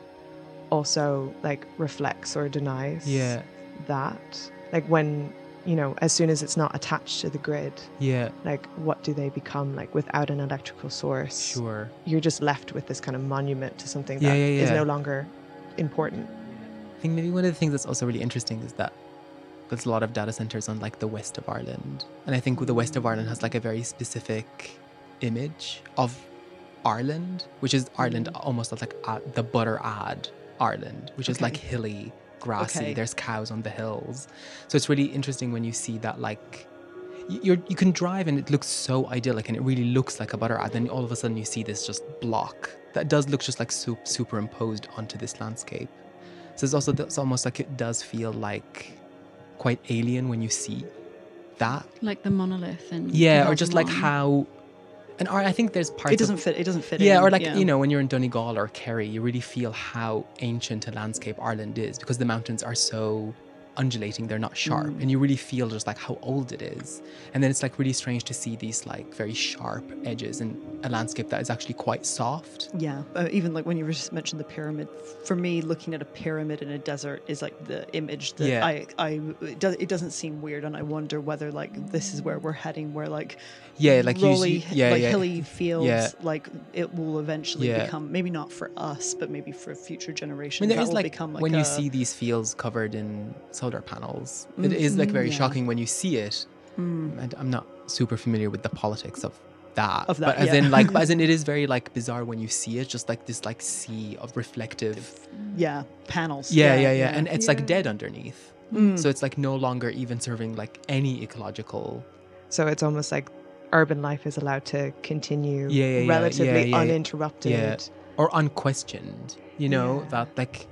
also like reflects or denies Yeah. that, like when, you know, as soon as it's not attached to the grid, Yeah. like what do they become? Like without an electrical source, Sure. you're just left with this kind of monument to something that Yeah, is yeah, yeah. no longer important. I think maybe one of the things that's also really interesting is that there's a lot of data centers on like the west of Ireland. And I think the west of Ireland has like a very specific image of Ireland, which is Ireland almost as like uh, the butter ad Ireland, which is Okay. like hilly, grassy. Okay. There's cows on the hills. So it's really interesting when you see that like y- you're, you can drive and it looks so idyllic and it really looks like a butter ad. Then all of a sudden you see this just block that does look just like su- superimposed onto this landscape. So it's also it's almost like it does feel like quite alien when you see that. Like the monolith and Yeah, or just like how, and or I think there's parts. It doesn't of, fit. It doesn't fit. Yeah, in, or like yeah. you know when you're in Donegal or Kerry, you really feel how ancient a landscape Ireland is because the mountains are so undulating, they're not sharp, Mm. and you really feel just like how old it is. And then it's like really strange to see these like very sharp edges in a landscape that is actually quite soft. Yeah, uh, even like when you just mentioned the pyramid, for me, looking at a pyramid in a desert is like the image that Yeah. I, I, it, does, it doesn't seem weird, and I wonder whether like this is where we're heading, where like Yeah, like you- rolly, you- yeah, like yeah. hilly fields, Yeah. like it will eventually Yeah. become maybe not for us, but maybe for future I generations. mean, there that is will like become like when a, you see these fields covered in solar panels, it Mm, is like very yeah. shocking when you see it. Mm, And I'm not super familiar with the politics of that, Of that, but as yeah. in like, but as in it is very like bizarre when you see it, just like this like sea of reflective. yeah, panels. Yeah, yeah, yeah, and it's Yeah. like dead underneath, Mm. so it's like no longer even serving like any ecological. So it's almost like urban life is allowed to continue Yeah, yeah, yeah, relatively yeah, yeah, yeah. uninterrupted. Yeah. Or unquestioned, you know, Yeah. that like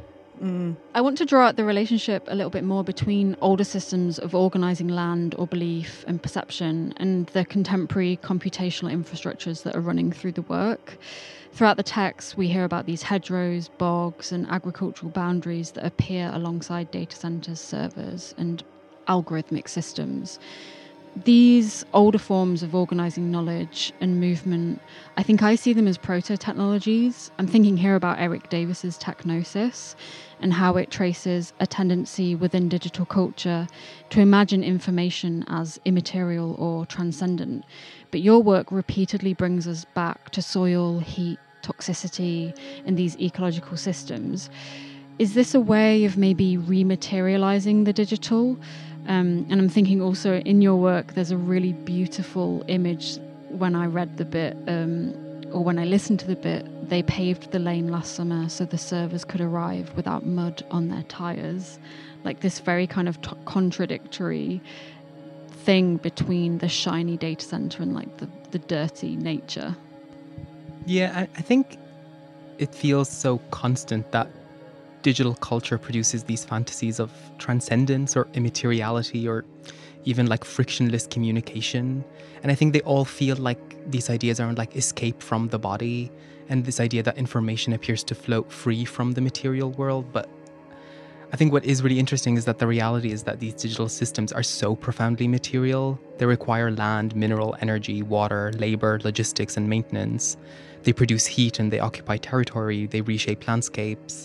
Mm, I want to draw out the relationship a little bit more between older systems of organising land or belief and perception and the contemporary computational infrastructures that are running through the work. Throughout the text, we hear about these hedgerows, bogs, and agricultural boundaries that appear alongside data centres, servers, and algorithmic systems. these older forms of organizing knowledge and movement, I think I see them as proto-technologies. I'm thinking here about Eric Davis's Technosis and how it traces a tendency within digital culture to imagine information as immaterial or transcendent. But your work repeatedly brings us back to soil, heat, toxicity, and these ecological systems. Is this a way of maybe rematerializing the digital? Um, and I'm thinking also in your work, there's a really beautiful image when I read the bit, um, or when I listened to the bit, they paved the lane last summer so the servers could arrive without mud on their tires. Like this very kind of t- contradictory thing between the shiny data center and like the, the dirty nature. Yeah, I, I think it feels so constant that digital culture produces these fantasies of transcendence or immateriality or even like frictionless communication. And I think they all feel like these ideas aren't like escape from the body, and this idea that information appears to float free from the material world. But I think what is really interesting is that the reality is that these digital systems are so profoundly material. They require land, mineral, energy, water, labor, logistics, and maintenance. They produce heat and they occupy territory. They reshape landscapes.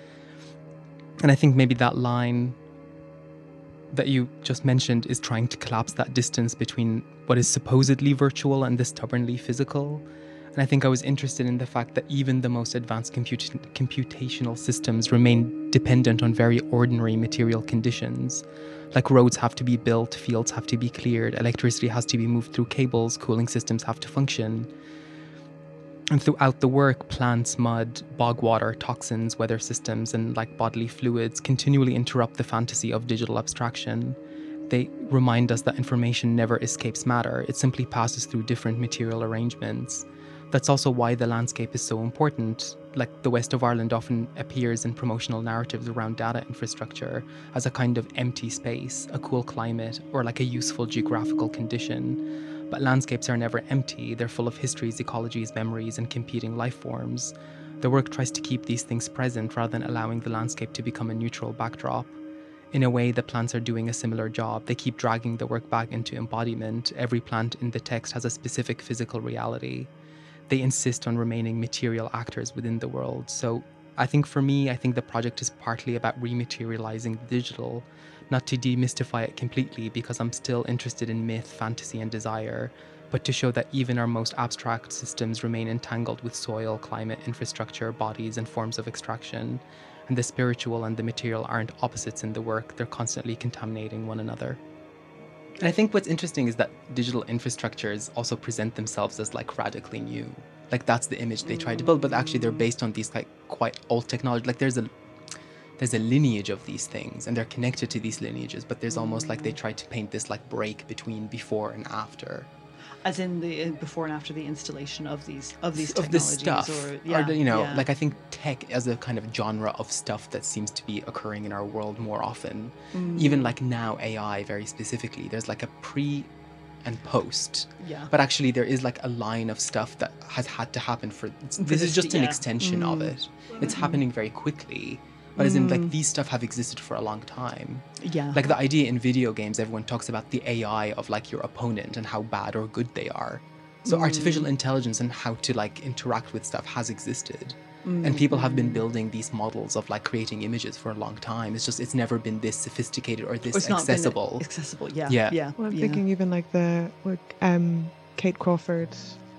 And I think maybe that line that you just mentioned is trying to collapse that distance between what is supposedly virtual and the stubbornly physical. And I think I was interested in the fact that even the most advanced comput- computational systems remain dependent on very ordinary material conditions. Like roads have to be built, fields have to be cleared, electricity has to be moved through cables, cooling systems have to function. And throughout the work, plants, mud, bog water, toxins, weather systems, and like bodily fluids continually interrupt the fantasy of digital abstraction. They remind us that information never escapes matter. It simply passes through different material arrangements. That's also why the landscape is so important. Like the West of Ireland often appears in promotional narratives around data infrastructure as a kind of empty space, a cool climate, or like a useful geographical condition. But landscapes are never empty. They're full of histories, ecologies, memories, and competing life forms. The work tries to keep these things present rather than allowing the landscape to become a neutral backdrop. In a way, the plants are doing a similar job. They keep dragging the work back into embodiment. Every plant in the text has a specific physical reality. They insist on remaining material actors within the world. So I think for me, I think the project is partly about rematerializing the digital, not to demystify it completely because I'm still interested in myth, fantasy, and desire, but to show that even our most abstract systems remain entangled with soil, climate, infrastructure, bodies, and forms of extraction. And the spiritual and the material aren't opposites in the work, they're constantly contaminating one another. And I think what's interesting is that digital infrastructures also present themselves as like radically new. Like that's the image they tried to build, but actually they're based on these like quite old technology. Like there's a there's a lineage of these things and they're connected to these lineages, but there's almost like they tried to paint this like break between before and after. As in the before and after the installation of these of these of this technologies, stuff, or, yeah, or you know, yeah. like I think tech as a kind of genre of stuff that seems to be occurring in our world more often. Mm. Even like now, A I very specifically, there's like a pre and post. Yeah. But actually, there is like a line of stuff that has had to happen for. This, this is just to, an yeah. extension mm. of it. It's mm. happening very quickly. But as in, like, these stuff have existed for a long time. Yeah. Like, the idea in video games, everyone talks about the A I of, like, your opponent and how bad or good they are. So mm. artificial intelligence and how to, like, interact with stuff has existed. Mm. And people have been building these models of, like, creating images for a long time. It's just, it's never been this sophisticated or this it's accessible. Not been accessible, yeah. Yeah. yeah. Well, I'm yeah. thinking even, like, the, like, um, Kate Crawford,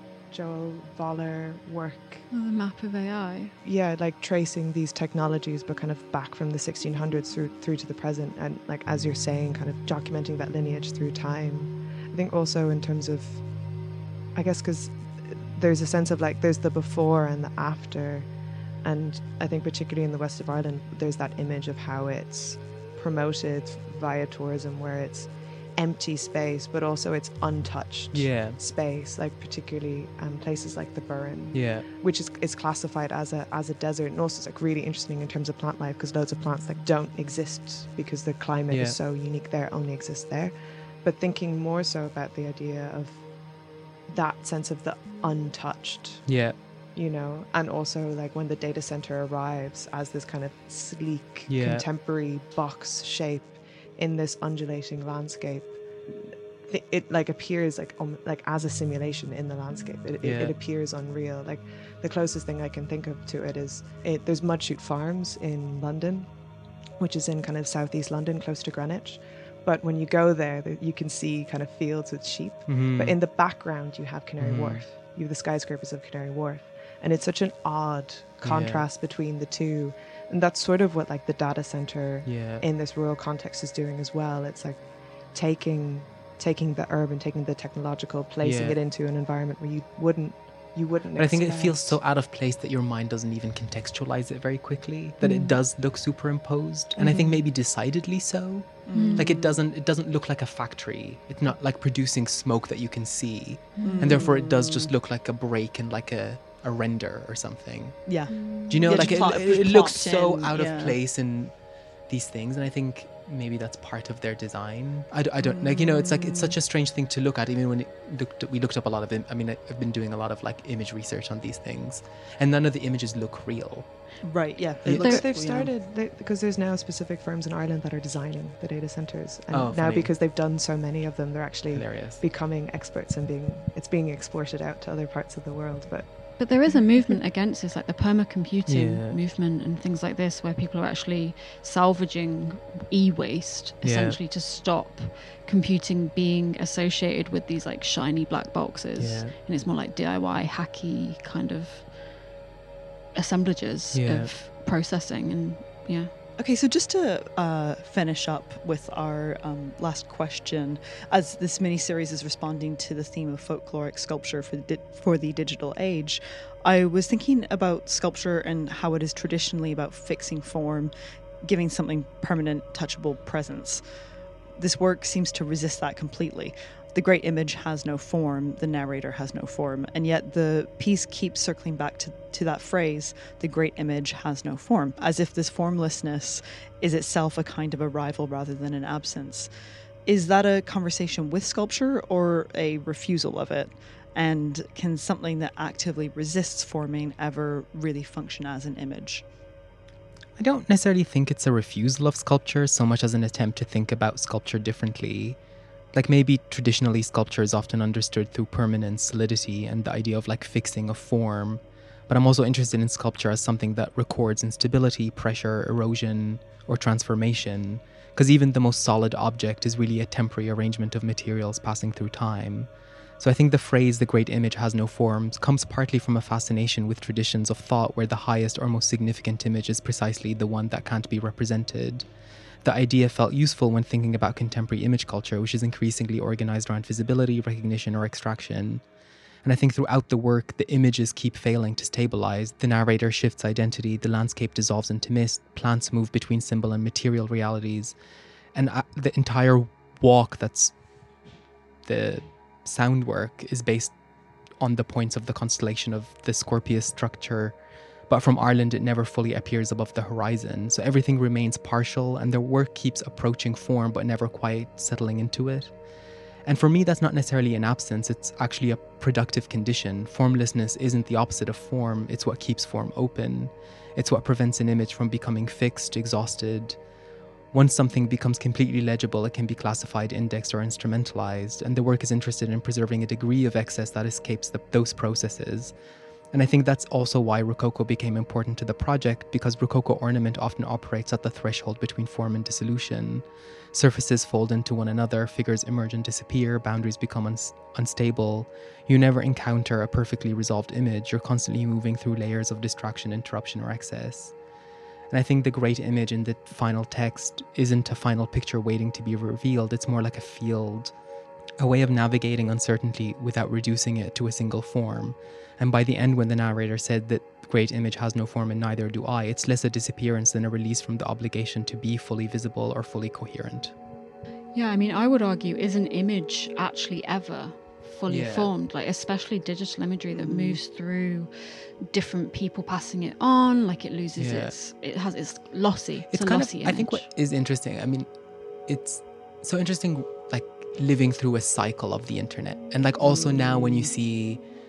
Joel Voller work. Oh, the map of A I. Yeah, like tracing these technologies, but kind of back from the sixteen hundreds through through to the present, and like as you're saying, kind of documenting that lineage through time. I think also in terms of, I guess, because there's a sense of like there's the before and the after, and I think particularly in the west of Ireland, there's that image of how it's promoted via tourism, where it's empty space, but also it's untouched yeah. space, like particularly um, places like the Burren, yeah. which is, is classified as a as a desert, and also it's like really interesting in terms of plant life because loads of plants like don't exist because the climate yeah. is so unique there, only exists there. But thinking more so about the idea of that sense of the untouched, yeah, you know, and also like when the data center arrives as this kind of sleek yeah. contemporary box shape in this undulating landscape, th- it like appears like um, like as a simulation in the landscape. It, Yeah. it, it appears unreal. Like the closest thing I can think of to it is it, there's Mudshoot Farms in London, which is in kind of southeast London, close to Greenwich. But when you go there, th- you can see kind of fields with sheep. Mhm. But in the background, you have Canary Mhm. Wharf. You have the skyscrapers of Canary Wharf, and it's such an odd contrast between the two. And that's sort of what like the data center Yeah. in this rural context is doing as well. It's like taking taking the urban, taking the technological, placing Yeah. it into an environment where you wouldn't you wouldn't. But I think it feels so expect. out of place that your mind doesn't even contextualize it very quickly. That it Mm. does look superimposed, and I think Mhm. maybe decidedly so. Mm. Like it doesn't it doesn't look like a factory. It's not like producing smoke that you can see, Mm. and therefore it does just look like a break and like a, a render or something. Yeah. Do you know? Yeah, like just it, plot- it, just it looks plopped so in, out yeah. of place in these things, and I think maybe that's part of their design. I, d- I don't like you know. It's like it's such a strange thing to look at. Even when it looked, we looked up a lot of. Im- I mean, I- I've been doing a lot of like image research on these things, and none of the images look real. Right. Yeah. Yeah. It Because looks, they've you know, started they, because there's now specific firms in Ireland that are designing the data centers, and Oh, now funny. because they've done so many of them, they're actually Hilarious. becoming experts and being it's being exported out to other parts of the world. But But there is a movement against this, like the perma-computing Yeah. movement and things like this, where people are actually salvaging e-waste, Yeah. essentially to stop computing being associated with these like shiny black boxes. Yeah. And it's more like D I Y, hacky kind of assemblages Yeah. of processing. And yeah. Okay, so just to uh, finish up with our um, last question, as this miniseries is responding to the theme of folkloric sculpture for the, di- for the digital age, I was thinking about sculpture and how it is traditionally about fixing form, giving something permanent, touchable presence. This work seems to resist that completely. The great image has no form, the narrator has no form, and yet the piece keeps circling back to, to that phrase, the great image has no form, as if this formlessness is itself a kind of arrival rather than an absence. Is that a conversation with sculpture or a refusal of it? And can something that actively resists forming ever really function as an image? I don't necessarily think it's a refusal of sculpture so much as an attempt to think about sculpture differently. Like maybe traditionally sculpture is often understood through permanence, solidity, and the idea of like fixing a form. But I'm also interested in sculpture as something that records instability, pressure, erosion, or transformation. Because even the most solid object is really a temporary arrangement of materials passing through time. So I think the phrase, the great image has no forms, comes partly from a fascination with traditions of thought where the highest or most significant image is precisely the one that can't be represented. The idea felt useful when thinking about contemporary image culture, which is increasingly organized around visibility, recognition, or extraction. And I think throughout the work, the images keep failing to stabilize. The narrator shifts identity, the landscape dissolves into mist, plants move between symbol and material realities. And uh, the entire walk that's the sound work is based on the points of the constellation of the Scorpius structure. But from Ireland, it never fully appears above the horizon. So everything remains partial and the work keeps approaching form, but never quite settling into it. And for me, that's not necessarily an absence. It's actually a productive condition. Formlessness isn't the opposite of form. It's what keeps form open. It's what prevents an image from becoming fixed, exhausted. Once something becomes completely legible, it can be classified, indexed, or instrumentalized. And the work is interested in preserving a degree of excess that escapes the, those processes. And I think that's also why Rococo became important to the project, because Rococo ornament often operates at the threshold between form and dissolution. Surfaces fold into one another, figures emerge and disappear, boundaries become uns- unstable. You never encounter a perfectly resolved image. You're constantly moving through layers of distraction, interruption, or excess. And I think the great image in the final text isn't a final picture waiting to be revealed. It's more like a field, a way of navigating uncertainty without reducing it to a single form. And by the end, when the narrator said that the great image has no form and neither do I, it's less a disappearance than a release from the obligation to be fully visible or fully coherent. Yeah, I mean, I would argue, is an image actually ever fully Yeah. formed? Like, especially digital imagery that moves through different people passing it on, like it loses Yeah. its, it has, it's lossy. It's, It's a kind of, lossy I think image. what is interesting, I mean, it's so interesting, like living through a cycle of the internet. And like also now when you see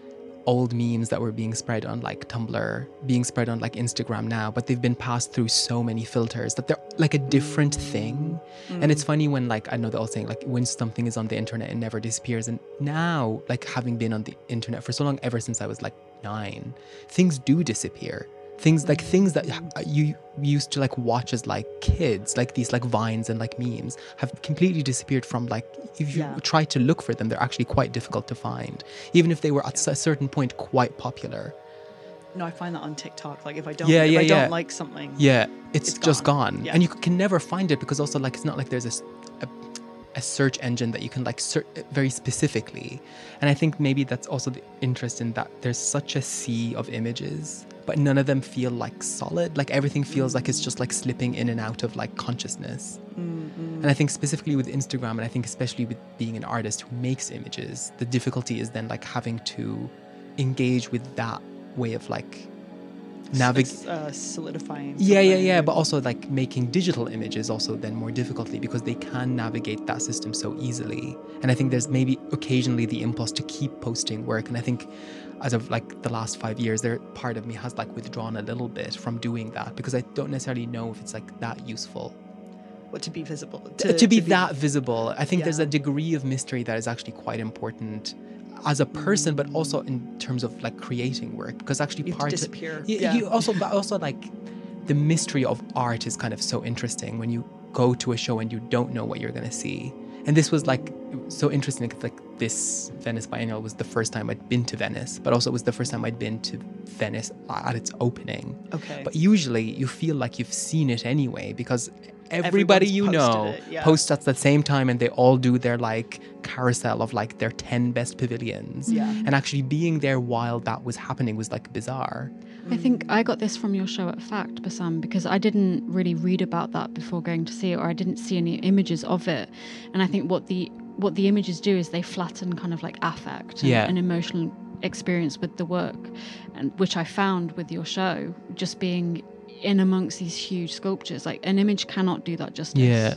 old memes that were being spread on like Tumblr, being spread on like Instagram now, but they've been passed through so many filters that they're like a different thing. Mm. And it's funny when like, I know they're all saying like when something is on the internet, it never disappears. And now, like having been on the internet for so long, ever since I was like nine, things do disappear. Things like things that you used to like watch as like kids, like these like vines and like memes, have completely disappeared from like, if you yeah. try to look for them, they're actually quite difficult to find, even if they were at yeah. a certain point quite popular. No, I find that on TikTok. Like if I don't, yeah, if yeah, I yeah. don't like something, yeah, it's, it's just gone, gone, yeah. and you can never find it because also like it's not like there's a, a a search engine that you can like search very specifically. And I think maybe that's also the interest in that there's such a sea of images, but none of them feel like solid. Like everything feels like it's just like slipping in and out of like consciousness. Mm-hmm. And I think specifically with Instagram, and I think especially with being an artist who makes images, the difficulty is then like having to engage with that way of like navigate uh, solidifying yeah yeah yeah but also like making digital images also then more difficultly because they can navigate that system so easily. And I think there's maybe occasionally the impulse to keep posting work, and I think as of like the last five years there part of me has like withdrawn a little bit from doing that because I don't necessarily know if it's like that useful. What to be visible to, to, to be to that be, visible I think yeah. there's a degree of mystery that is actually quite important as a person, but also in terms of like creating work, because actually you part have to disappear. Of, you, yeah. you also, but also like the mystery of art is kind of so interesting when you go to a show and you don't know what you're going to see. And this was like so interesting because like this Venice Biennial was the first time I'd been to Venice, but also it was the first time I'd been to Venice at its opening. Okay. But usually you feel like you've seen it anyway because everybody Everyone's you know it, yeah. posts at the same time and they all do their like carousel of like their ten best pavilions. Yeah. And actually being there while that was happening was like bizarre. I think I got this from your show at Fact, Bassam, because I didn't really read about that before going to see it, or I didn't see any images of it. And I think what the what the images do is they flatten kind of like affect and, yeah. and emotional experience with the work, and which I found with your show, just being in amongst these huge sculptures. Like an image cannot do that justice. Yeah.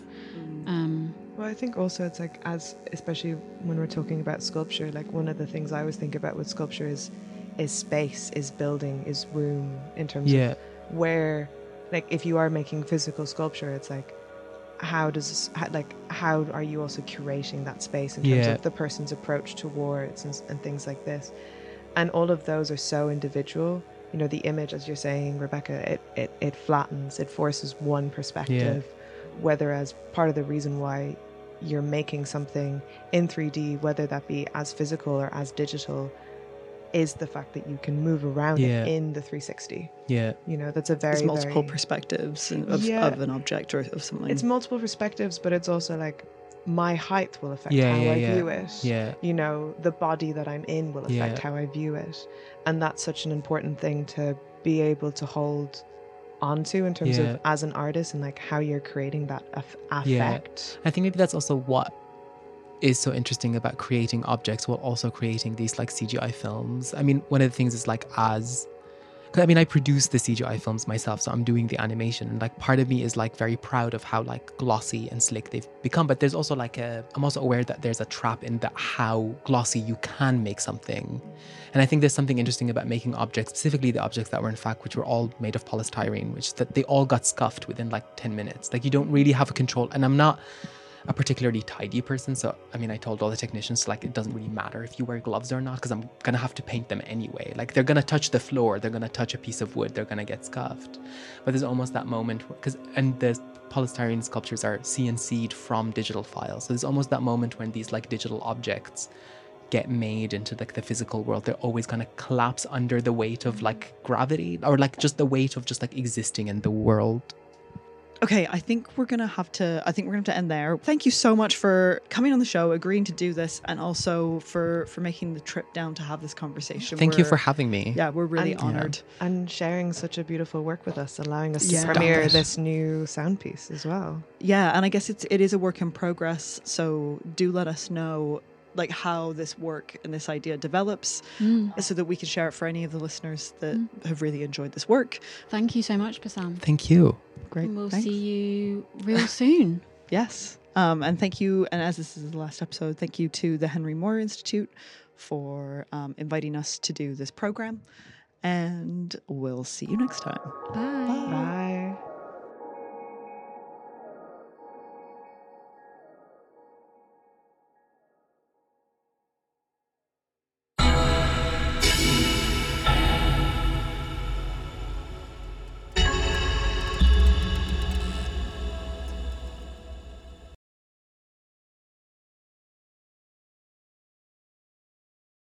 Um, well, I think also it's like, as especially when we're talking about sculpture, like one of the things I always think about with sculpture is is space, is building, is room, in terms yeah. of where, like if you are making physical sculpture, it's like how does how, like how are you also curating that space in terms yeah. of the person's approach towards and, and things like this. And all of those are so individual. You know, the image, as you're saying, Rebecca, it it, it flattens, it forces one perspective, yeah. whether as part of the reason why you're making something in three D, whether that be as physical or as digital, is the fact that you can move around yeah. it in the three sixty. Yeah. You know, that's a very, There's multiple very, perspectives of, yeah. of an object or of something. It's multiple perspectives, but it's also like my height will affect yeah, how yeah, I yeah. view it. Yeah. You know, the body that I'm in will affect Yeah. how I view it. And that's such an important thing to be able to hold onto in terms Yeah. of as an artist and like how you're creating that af- Yeah. affect. I think maybe that's also what is so interesting about creating objects while also creating these like C G I films. I mean, one of the things is like as, cause I mean, I produce the C G I films myself, so I'm doing the animation, and like part of me is like very proud of how like glossy and slick they've become. But there's also like a, I'm also aware that there's a trap in that how glossy you can make something. And I think there's something interesting about making objects, specifically the objects that were in fact, which were all made of polystyrene, which is that they all got scuffed within like ten minutes. Like you don't really have a control. And I'm not a particularly tidy person, so I mean I told all the technicians like it doesn't really matter if you wear gloves or not because I'm gonna have to paint them anyway. Like they're gonna touch the floor, they're gonna touch a piece of wood, they're gonna get scuffed. But there's almost that moment because and the polystyrene sculptures are C N C'd from digital files, so there's almost that moment when these like digital objects get made into like the physical world, they're always gonna collapse under the weight of like gravity, or like just the weight of just like existing in the world. Okay, I think we're gonna have to. I think we're gonna have to end there. Thank you so much for coming on the show, agreeing to do this, and also for for making the trip down to have this conversation. Thank you We're- for having me. Yeah, we're really And- honored. And sharing such a beautiful work with us, allowing us Yeah. to premiere Stop it. this new sound piece as well. Yeah, and I guess it's it is a work in progress. So do let us know like how this work and this idea develops, mm. so that we can share it for any of the listeners that Mm. have really enjoyed this work. Thank you so much, Bassam. Thank you. Great. And we'll Thanks. see you real soon. Yes. Um, and thank you. And as this is the last episode, thank you to the Henry Moore Institute for um, inviting us to do this program. And we'll see you next time. Bye. Bye.